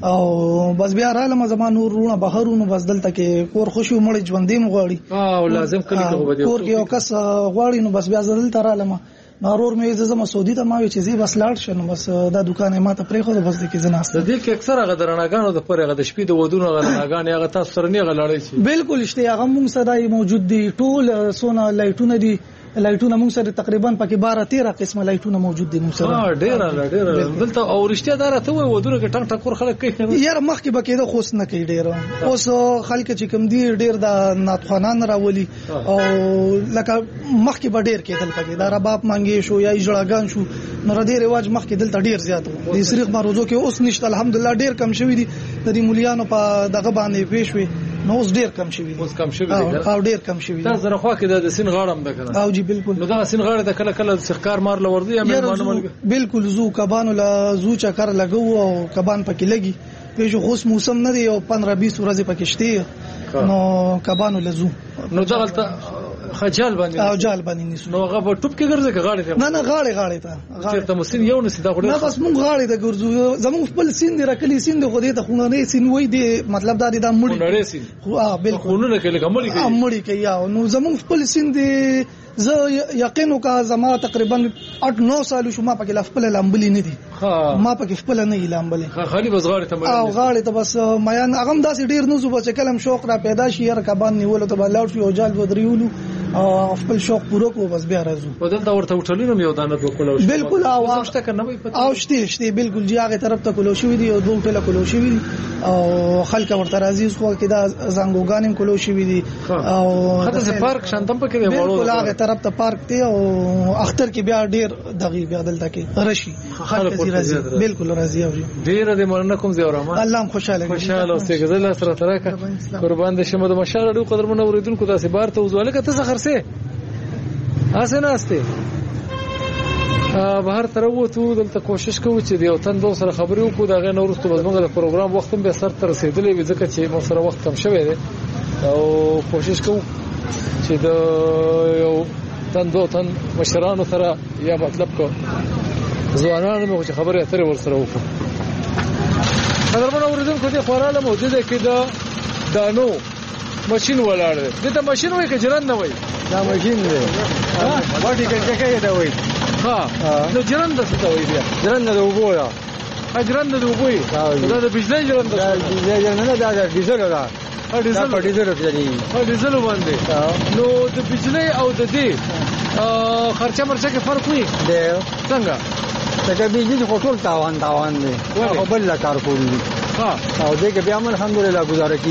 او بس بیا رااله زما نور رونه بهرونو بس دلته کې کور خوشو مړ ژوندې مغواړي او لازم کلی ته وبدي کور کې یو کس غواړي نو بس بیا دلته رااله نارور مې زما سعودي ته ما وی چې زی بس لاړ شنو بس دا دکان ما ته پرې خو بس د کې زناست د دې کې اکثر هغه درناګانو د پرې هغه د شپې د ودونو هغه درناګان هغه تاسو سره نه غلاړي شي. بالکل شته هغه موږ سره موجود دي ټول سونا لایټونه دي لایټونه موږ سره تقریبا پکې 12-13 قسمه لایټونه موجود دي موږ سره. ډېر دلته او رښتیا دار ته وای ودونه کې ټنګ ټکور خلک کوي یار مخ کې بکې د خوښ نه کوي ډېر اوس خلک چې کوم دي ډېر د ناتخوانان راولي او لکه مخ کې به ډېر کېدل پکې دا رباب مانګي شو یا اجړاګان شو نو ردی رواج مخ کې دلته ډېر زیات و د سریخ ماروزو کې اوس نشته الحمدلله ډېر کم شوی دي د دې مولیانو په دغه باندې پېښوي نو اوس ډېر کم شوی اوس کم شوی او ډېر کم شوی دا زره خو کې د سین غاړم ده کنه او جی بالکل نو دا سین غاړه د کله کله سخکار مار لوردی یا مېلمانو بالکل زو کبانو لا زو چکر لګو او کبان پکې لګي پېښو خوش موسم نه دی او 15-20 ورځې پکې شته نو کبانو لزو نو دغلت خجال باندې او جال باندې نیسو نو هغه په ټوب کې ګرځي غاړې ته نه غاړې ته چیرته مسین یو نسی دا غوډه نه بس مونږ غاړې ته ګرځو زموږ خپل سین دی راکلی سین دی خو دې ته خونه سین وای دی مطلب دا د مړی سین خو بالکل خونه کې لګمړی کوي نو زموږ خپل سین دی زه یقینو کا زما تقریبا 8-9 سال شو ما پکې خپل لامبلی نه دي ما پکې خپل نه لامبلی خالي بس غاړې ته او غاړې ته بس میان هغه داسې ډیر نو زو چې کلم شوق را پیدا شي ير کبان نیول ته بلاړ شو او جال ودریولو او خپل شوق پوره کو بس بیا راځو بدل دا ورته وټلینم یو دانه وکولو بالکل او شته کنه وي پته او شته بالکل جی هغه طرف ته کولو شوی دی او دوه ټله کولو شوی دی او خلک ورته راځي خو کې دا زنګوګانم کولو شوی دی او حتی پارک شانتم پکې دی بالکل هغه طرف ته پارک دی او اختر کې بیا ډیر دغه بیا دلته کې رشي خلک راځي بالکل راځي او ډیر دې مونږ کوم زی اورم الله خوشاله اوسې غزل سره ترکه قربان دې شمه د مشال ډو قدر مونږ اوریدونکو تاسو بار ته وزواله کته څه خرسه اسه ناشته بهر تر وته دلته کوشش کوو چې د یو تن دوه سره خبرې وکړو دا غو نورستو بزمنګ د پروګرام وخت به سر تر رسیدلې وي ځکه چې مو سره وخت کم شوی دی او کوشش کوو چې د یو تن دوه تن مشرانو سره یا مطلب کو ځوانانو مو چې خبرې اترې ور سره وکړو قدرمن اوریدونکو دې خوراله موجوده کې دا دانو ماشين ولاړ دی دته ماشين وای کې جرن نه وای دا ماشين دی واټی کې دا وای نو جرن د څه وای بیا جرن د وبو دا اجرن د وبو دا د بجلی جرن د بجلی جرن نه دا ډیزل دا ډیزل ډیزل باندې نو د بجلی او د دې خرچه مرچه کې فرق وي دی څنګه څنګه بجلی خو ټول تاوان دی او بل کار کوي او دې کې بیا الحمدلله گزاره کیږي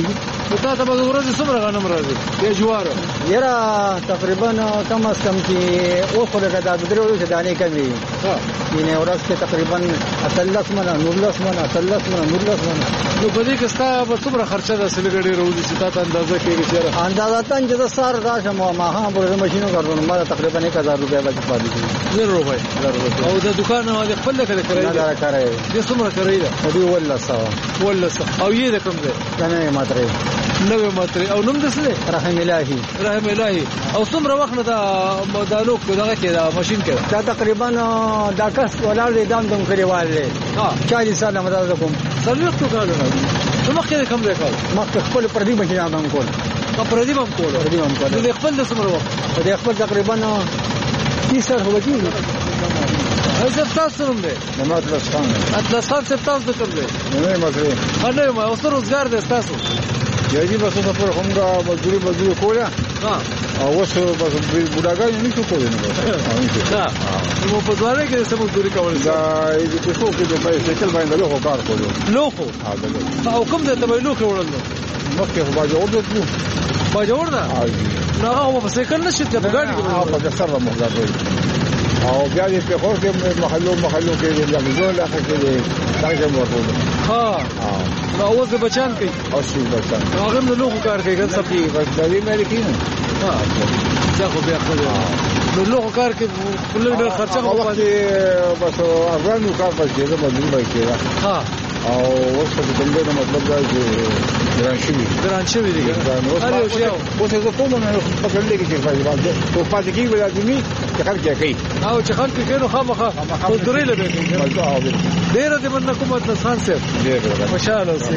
تا ته به ورځې څومره غنم راځي یا جوار یاره تقریبا کم از کم چې اوس خو لکه دا درې ورځې دانې کمې یعنې ورځ کې تقریبا 18 منه 19 منه 18 منه 19 منه. نو په دې کې ستا به څومره خرچه ده سلګ ډېره وځي چې تا ته اندازه کېږي چې اندازتاً چې زه سهار راشم ماښام پورې ماشینو کړم ما تقریبا 1000 روپۍ باندې پاتې کېږي. 1000 روپۍ او د دکان د خپل د کرایې نه دا کرایې دې څومره کرایې ده؟ دې 1200 او یې د کوم ځای؟ نوې ماترې او نوم د څه دی؟ رحم الهي. او څومره وخت نه دا لوک دغه کې دا ماشین کې دا تقریبا دا کس ولاړ دی دام دم کړیوال دی 40 سال مدار کوم څلور تو کال نو مخکې کوم دی کال مخکې خپل پردي ماشین هم کول پردي هم کول د خپل د څومره وخت د خپل تقریبا 30 سال هو کېږي. هغه تاسو نوم دی اطلس خان صاحب تاسو د کوم دی؟ نوې مکرې نه ما اوس روزګار دی تاسو یادی بس ته پر همغه مزدوري کوله او اوس بس بډاګان نه شو کولای نو په ځوانه کې څه مزدوري کول دا دې څه کې د بایسکل باندې له کار کولو لوخو او کوم ته به لوخو وړل مخکې خو باجوړ دی باجوړ دا نو هغه په سایکل نشي ته ګاډي کې په سره مخدار دی او بیا دې په خور کې محلو کې د ځوان لا کې دا ورته نو اوس د بچان کوي اصلي بچان هغه نو لوخو کار کوي ګل سپي بس د دې مې کې ځکه خو بیا خو نو لوخو کار کې کله ډېر خرچه او وخت بس افغانو کار پاتې ده باندې به کېږي او اوس په دې مطلب دا چې ګران شوی دی اوس زه کوم نه په کله کې فایده باندې او پاتې کېږي ولادمي چې خلک کوي او چې خلک کېنو خامخا خو درې لګي ډېر دې باندې کومه ځان سره خوشاله اوسئ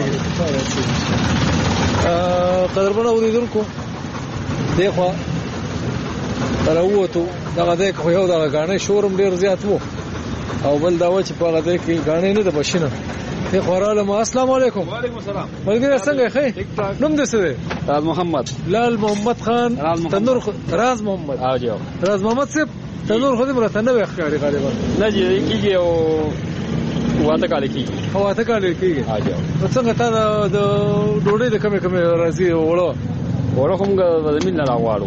قدرمن اوریدونکو دغه راووتو دغه دې خو یو دغه غاڼه شورم ډېر زیات وو او بل دا و چې په هغه دې کې غاڼه نه د بشینه ته خوراله ما السلام علیکم. وعلیکم السلام. ملګری څنګه ښه؟ نوم دې څه دی؟ لال محمد خان تنور راز محمد راز محمد صاحب تنور خو دې مرته نه وښکاري غالبا نه جی کیږي او واته کال کیږي نو څنګه تا د ډوډۍ د کمې راځي وړو کوم زمين نه راغواړو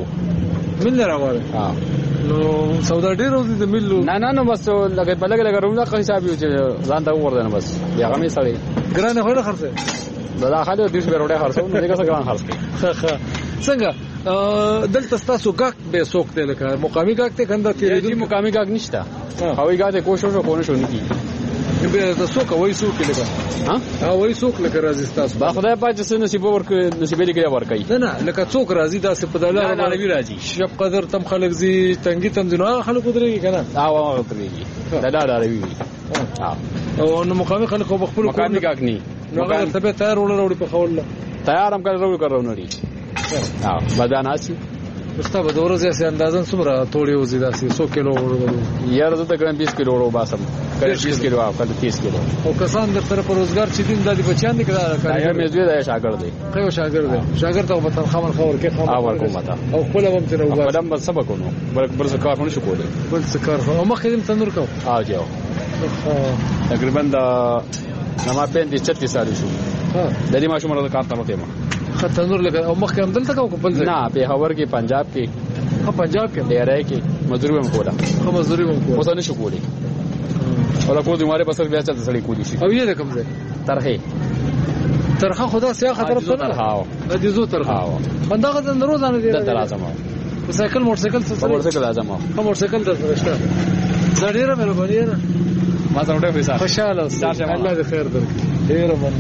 نو سودا ډیر ورځي د ملو نه بس لګي بلګ رومه خو حساب یو چې ځان ته وردن بس بیا غمې سړی ګرانه خو نه خرڅه دا خاله د 200 روپیا خرڅو نو دغه څنګه ګران خرڅ څنګه دلته تاسو ګاک به سوق ته لکه مقامي ګاک ته کنده کې مقامي ګاک نشته هوای ګاک کوشش وکړو شو نه کی به تاسو کوی سوق لکه وای سوق لکه راځي تاسو با خدای پاک چې نصیب لري ورکړي نه لکه څوک راځي دا څه په دلاره باندې راځي شپ قدر تم خلک زی تنګي تم دنه خلکو درېږي کنه هغه درېږي دلاره راوي او نو مقامي خلکو بخپل مقامي ګاک نه نو هغه ته تیار وړل په خول تیار هم کړو نه لري بداناسي مستا به ورځې سي اندازن څومره توړي وزي داسې 100 کیلو وړو یار زه تقریبا 20 کیلو وړو باسم 20 کیلو او 30 کیلو او کسان در طرف روزګار چې دین د بچیان دي کړه یا مزوی د شاګرد دی خو شاګرد ته په تنخواه خور کې خبر کوم تا او خپل هم تر وګړه خپل هم سبق ونو بل څه کار نه شو کولای بل څه کار او مخکې دې تنور کو جاو تقریبا دا نما 35 سال شو د دې ماشوم راځه کار ته وته ما تنور لګا او مخکې هم دلته کو بل نه په هاور کې پنجاب کې ډیرای کې مزدوري هم کوله اوس نه شو کولی ولا کو دې ماره بسر بیا چل سړی کولی شي او یې د کوم ځای ترخه خدا سیا خطر ته نه هاو د دې زو ترخه بندغه د روزانه دی د لازم سایکل موټرسایکل لازم موټرسایکل د فرشته زړیره مې وګورئ نه ما ته وړه پیسې خوشاله الله دې خیر درکړي ډیر مننه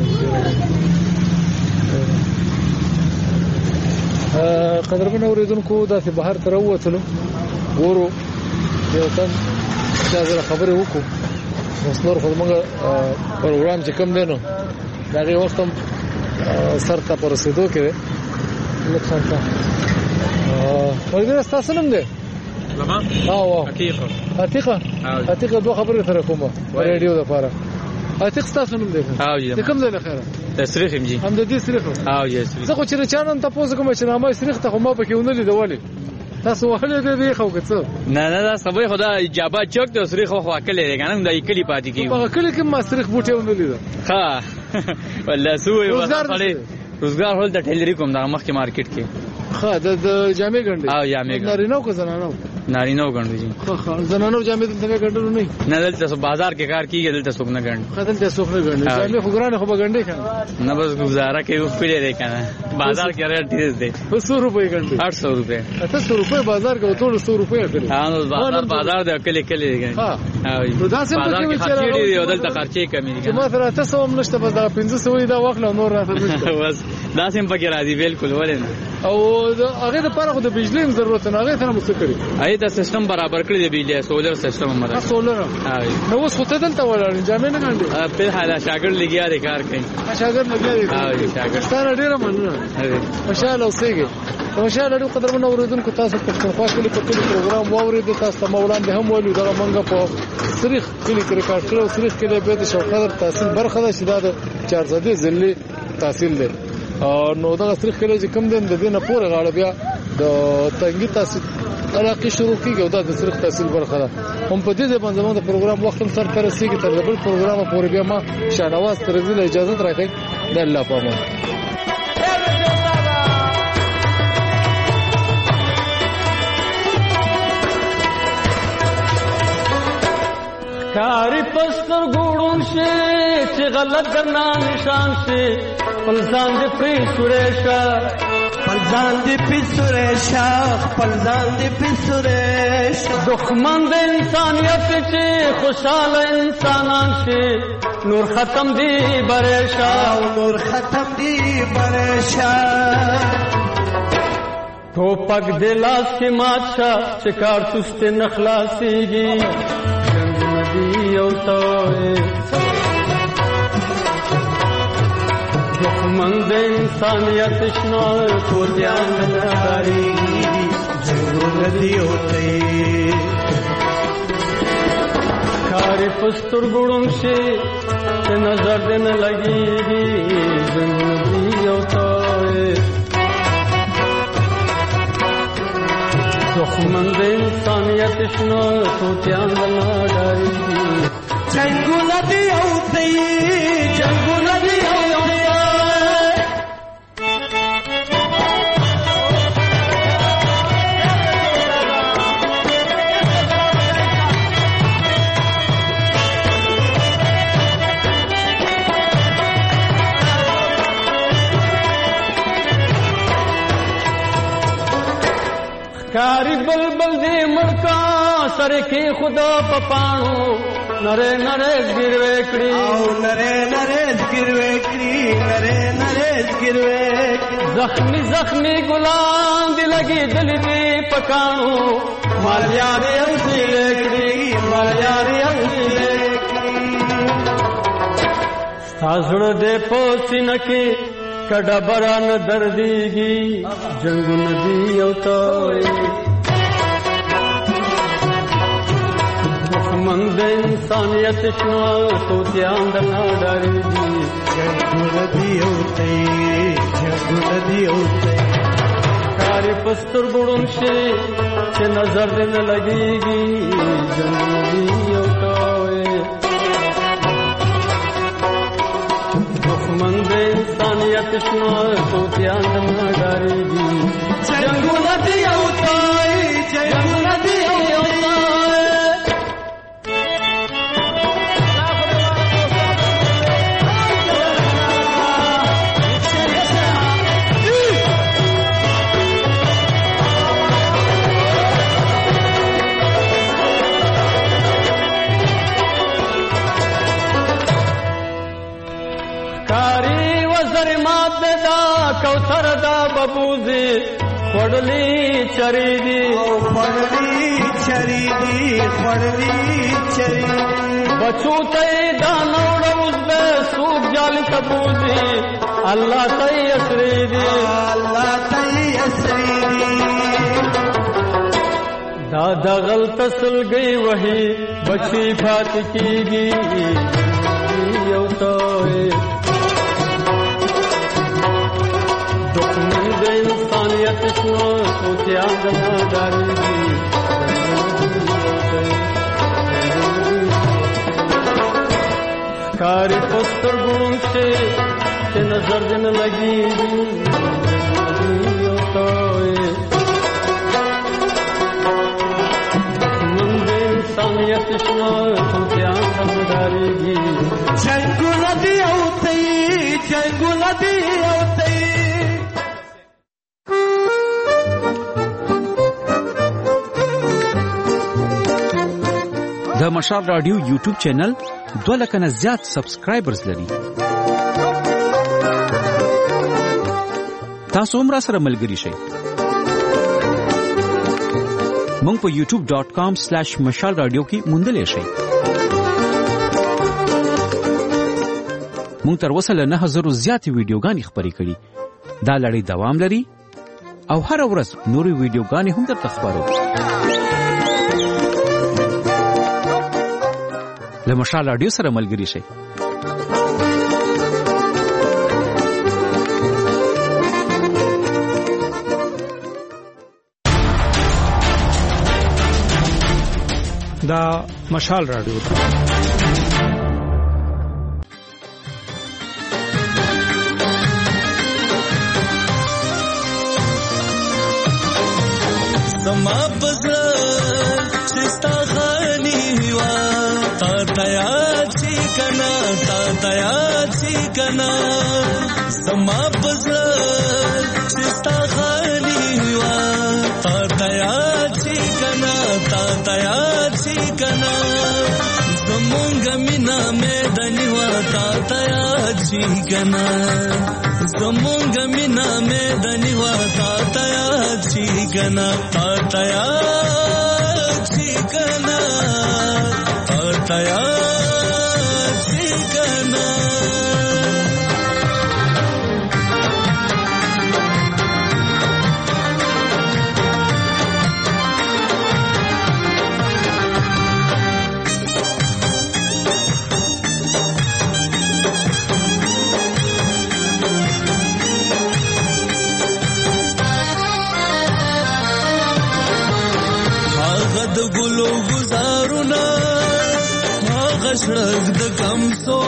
قدرمن اوریدونکو داسې بهر تر ووتلو ورو یو تن دا زره خبرې وکړو اوس نور خو موږ پروګرام چې کوم دی نو دا غي وخت هم سر ته پر رسیدو کې لکه څنګه ولې تاسو نوم دی زما حقیقه دوه خبرې سره کومه ریډیو د لپاره حقیقه تاسو نوم دی کوم ځای لخيره تسریخ هم جی هم د دې سریخ زه خو چې چانن تاسو کوم چې نامه سریخ ته خو ما پکې ونلې دولې تاسو وهلې دې خو کڅو نه دا سبې خدا اجابه چوک د سریخ خو واکلې کنه د کلی پاتې کیږي په کلی کې ما سریخ بوټي ونلې ها والله سوې روزګار هول د ټیلری کوم د مخ کې مارکیټ کې ها د جامې ګنډي او جامې نارینه کو زنانه نارینه ګنډي جی ها زنانه جامې دلته ګنډلو نه دلته بازار کې کار کیږي دلته څوک نه ګنډي دلته څوک نه ګنډي جامې خو ګرانه خو به ګنډي کنه نه بس گزاره کې خو پیلې ده کنه بازار کې ریټ ډیر دی 100 روپے ګنډي 800 روپے 800 روپے بازار کې ټول 100 روپے کړی ها نو بازار د کلی کلی دی ها دا سم بازار کې خرچې دی دلته خرچې کمی دي ما سره 800 هم نشته بس دا 500 دا واخله نور راته نشته بس دا سم پکې راځي بالکل ولې نه او هغه د پاره خو د بجلی ضرورت نه هغه سره مستقری اې دا سیستم برابر کړی دی بجلی سولر سیستم مره سولر نو اوس خو ته دلته ولاړ جامې نه ګنډي په حاله شاګرد لګیا دی کار کوي شاګرد لګیا دی شاګرد ستاره ډیره مننه ماشاءالله اوسېږي ماشاءالله ډېر قدرمن اوریدونکو تاسو پښتونخوا کلی په کلی پروګرام واورید تاسو ته مولانا هم ویلو دا منګه په سریخ کلی کې ریکارډ کړو سریخ کلی به د شوقدر تحصیل برخه ده چې دا د چارزدي ضلع تحصیل دی نو دا سریخ کلی چې کم دین د دینه پورې غاړه بیا د تنګي تحصیل علاقه شروع کیږي دا د سریخ تحصیل برخه ده هم په دې ځبان زموږ د پروګرام وخت هم سر ترسيږي تر بل پروګرام پورې بیا ما شاهنواز ترزي اجازه راکړي د الله په امان کاری پستر ګوړون شي چې غلط درنا نشان شي پلزان دې پری سورېشا پلزان دې پری سورېشا پلزان دې پری سورېشا دښمن د انسانيت چې خوشاله انسانان شي نور ختم دی برېشا نور ختم دی برېشا ټوپک دلاس کې ماچا چې کارتوس ته نخلاصيږي دښمن د انسانیت شنو سوځيان لري جنګونه دی اوته کاری پستر ګړون شي چې نظر دې نه لګيږي جنګونه دی اوته دښمن د انسانیت شنو سوځيان لري جنګونه دی اوته جنګونه دی کاری بلبل دی مړکا سره کې خدا پپانو نره نره ګروي کړی او نره نره ګروي کړی نره نره ګروي زخمی زخمی ګلان دی لګي دل دی پکانو مال یاري اوسې لکړي مال یاري اوسې لکړي تاسو دې پوسینه کې کډه بران درديږي جنگونه دی او ته دښمن د انسانيت شنو سوځيان د ناډاريږي جنگونه دی او ته جنگونه دی او ته کاری پستر ګړون شي چې نظر دې نه لګيږي جنگونه دی او ته دښمن د انسانیت شنو سوځيان د ناډاريږي جنگونه دی او ته جنگونه دی او ته کوثر دا ببوزي خړلې چری دي او خړلې چری دي خړلې چری بچو ته دا نوړ اوس به سوق جال تبوزي الله ته اسري دي الله ته اسري دي دا دغل تسل گئی وਹੀ بچي فات کیږي یو ته دښمن د انسانیت شنو سوځيان د ناډاريږي کاری پستر ګون شي چې نظر دې نه لګېږي نن د انسانیت شنه چمتیان خبردارېږي جنګونه دي او ته یې جنګونه دي او ته یې د مشال رادیو یوټیوب چینل 2 لک نه زیات سبسکرایبرز لري. تاسو هم را سره ملګري شئ. مونږ په youtube.com/مشال رادیو کې موندلې شئ. مونږ تر اوسه له 9000 زیاتې ویډیوګانې خپرې کړي. دا لړۍ دوام لري او هر ورځ نورې ویډیوګانې هم درته خپرو. له مشال رادیو سره ملګري شئ. دا مشال رادیو ده. زما پزړه چې ستا غني وا تا تیار شي کنا تا تیار شي کنا زما پزړه چې ستا غني وا تا تیار شي کنا تا تیار شي کنا زمونږ مینا میدانی وا تا تیار شي کنا زمونږ مینا میدانی وا تا تیار شي کنا تا تیار شي کنا تا تیار شي کنا د ګلو گزارونه هغه شړک د کمسو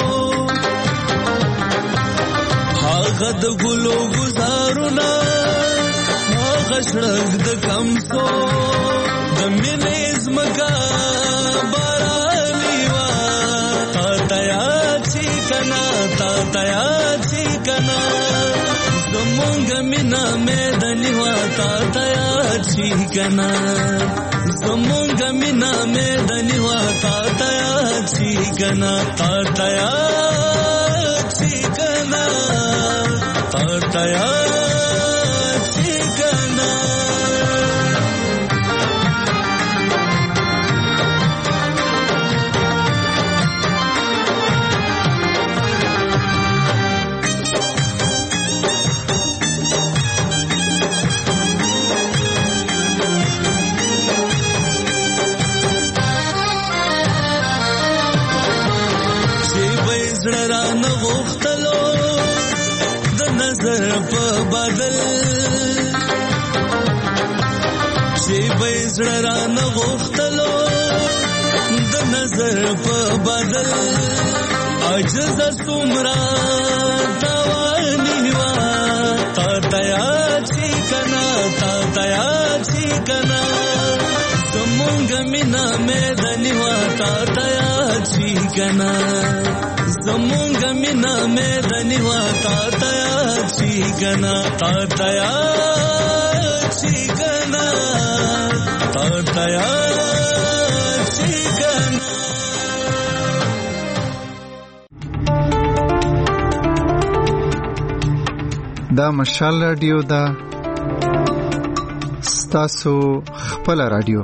هغه د ګلو گزارونه هغه شړک د کمسو د مینې زمکا باراني وا تا تیار شي کنا تا تیار شي کنا زمونږ مینا میدانی وا تا تیار شي کنا زمونږ مینا میدانی وا تا تیار شي کنا تا تیار شي کنا تا تیار شي کنا زړه غوښتلو د نظر په بدل شي به زړه غوښتلو د نظر په بدل عجز سمرا توانی وا تا تیار شي کنا تا تیار شي کنا زمونږ مینا میدانی وا تا تیار شي کنا زمونږ مینا میدانی وا تا تیار شي کنا تا تیار شي کنا تا تیار شي کنا دا مشال رادیو دا ستاسو خپل رادیو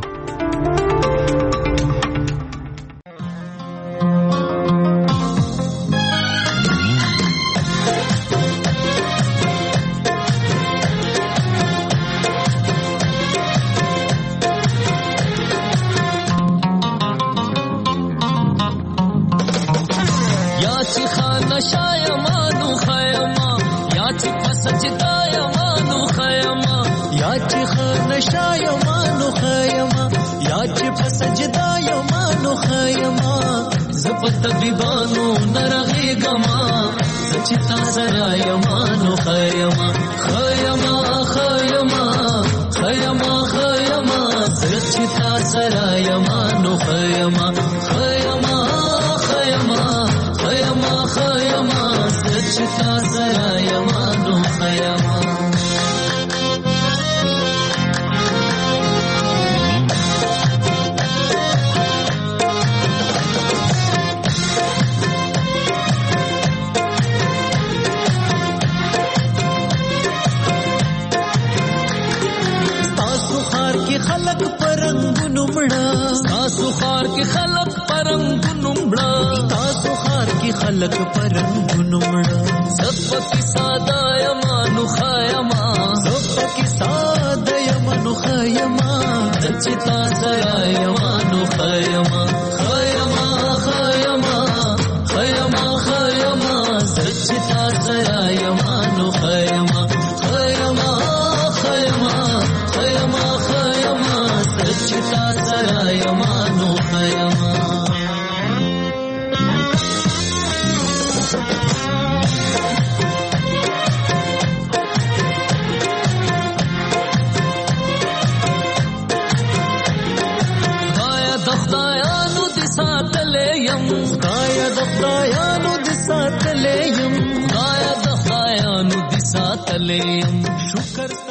چې تا سره یمانو خیما خیما خیما خیما خیما چې تا سره یمانو خیما خیما خیما خیما خیما چې تا سره یمانو خیما خلق پرنګونو مړه تاسو خار کې خلق پرنګونو مړه تاسو خار کې خلق پرنګونو مړه سب کې ساده یمانو خیما سب کې ساده یمانو خیما چې تاسو یمانو خیما خیما خیما خیما خیما چې تاسو یمانو خیما خیما خیما خیما چتا سرا یمانو خیما خدایا د خدایانو د ساتلې يم خدایا د خدایانو د ساتلې يم خدایا د خدایانو د ساتلې يم شکر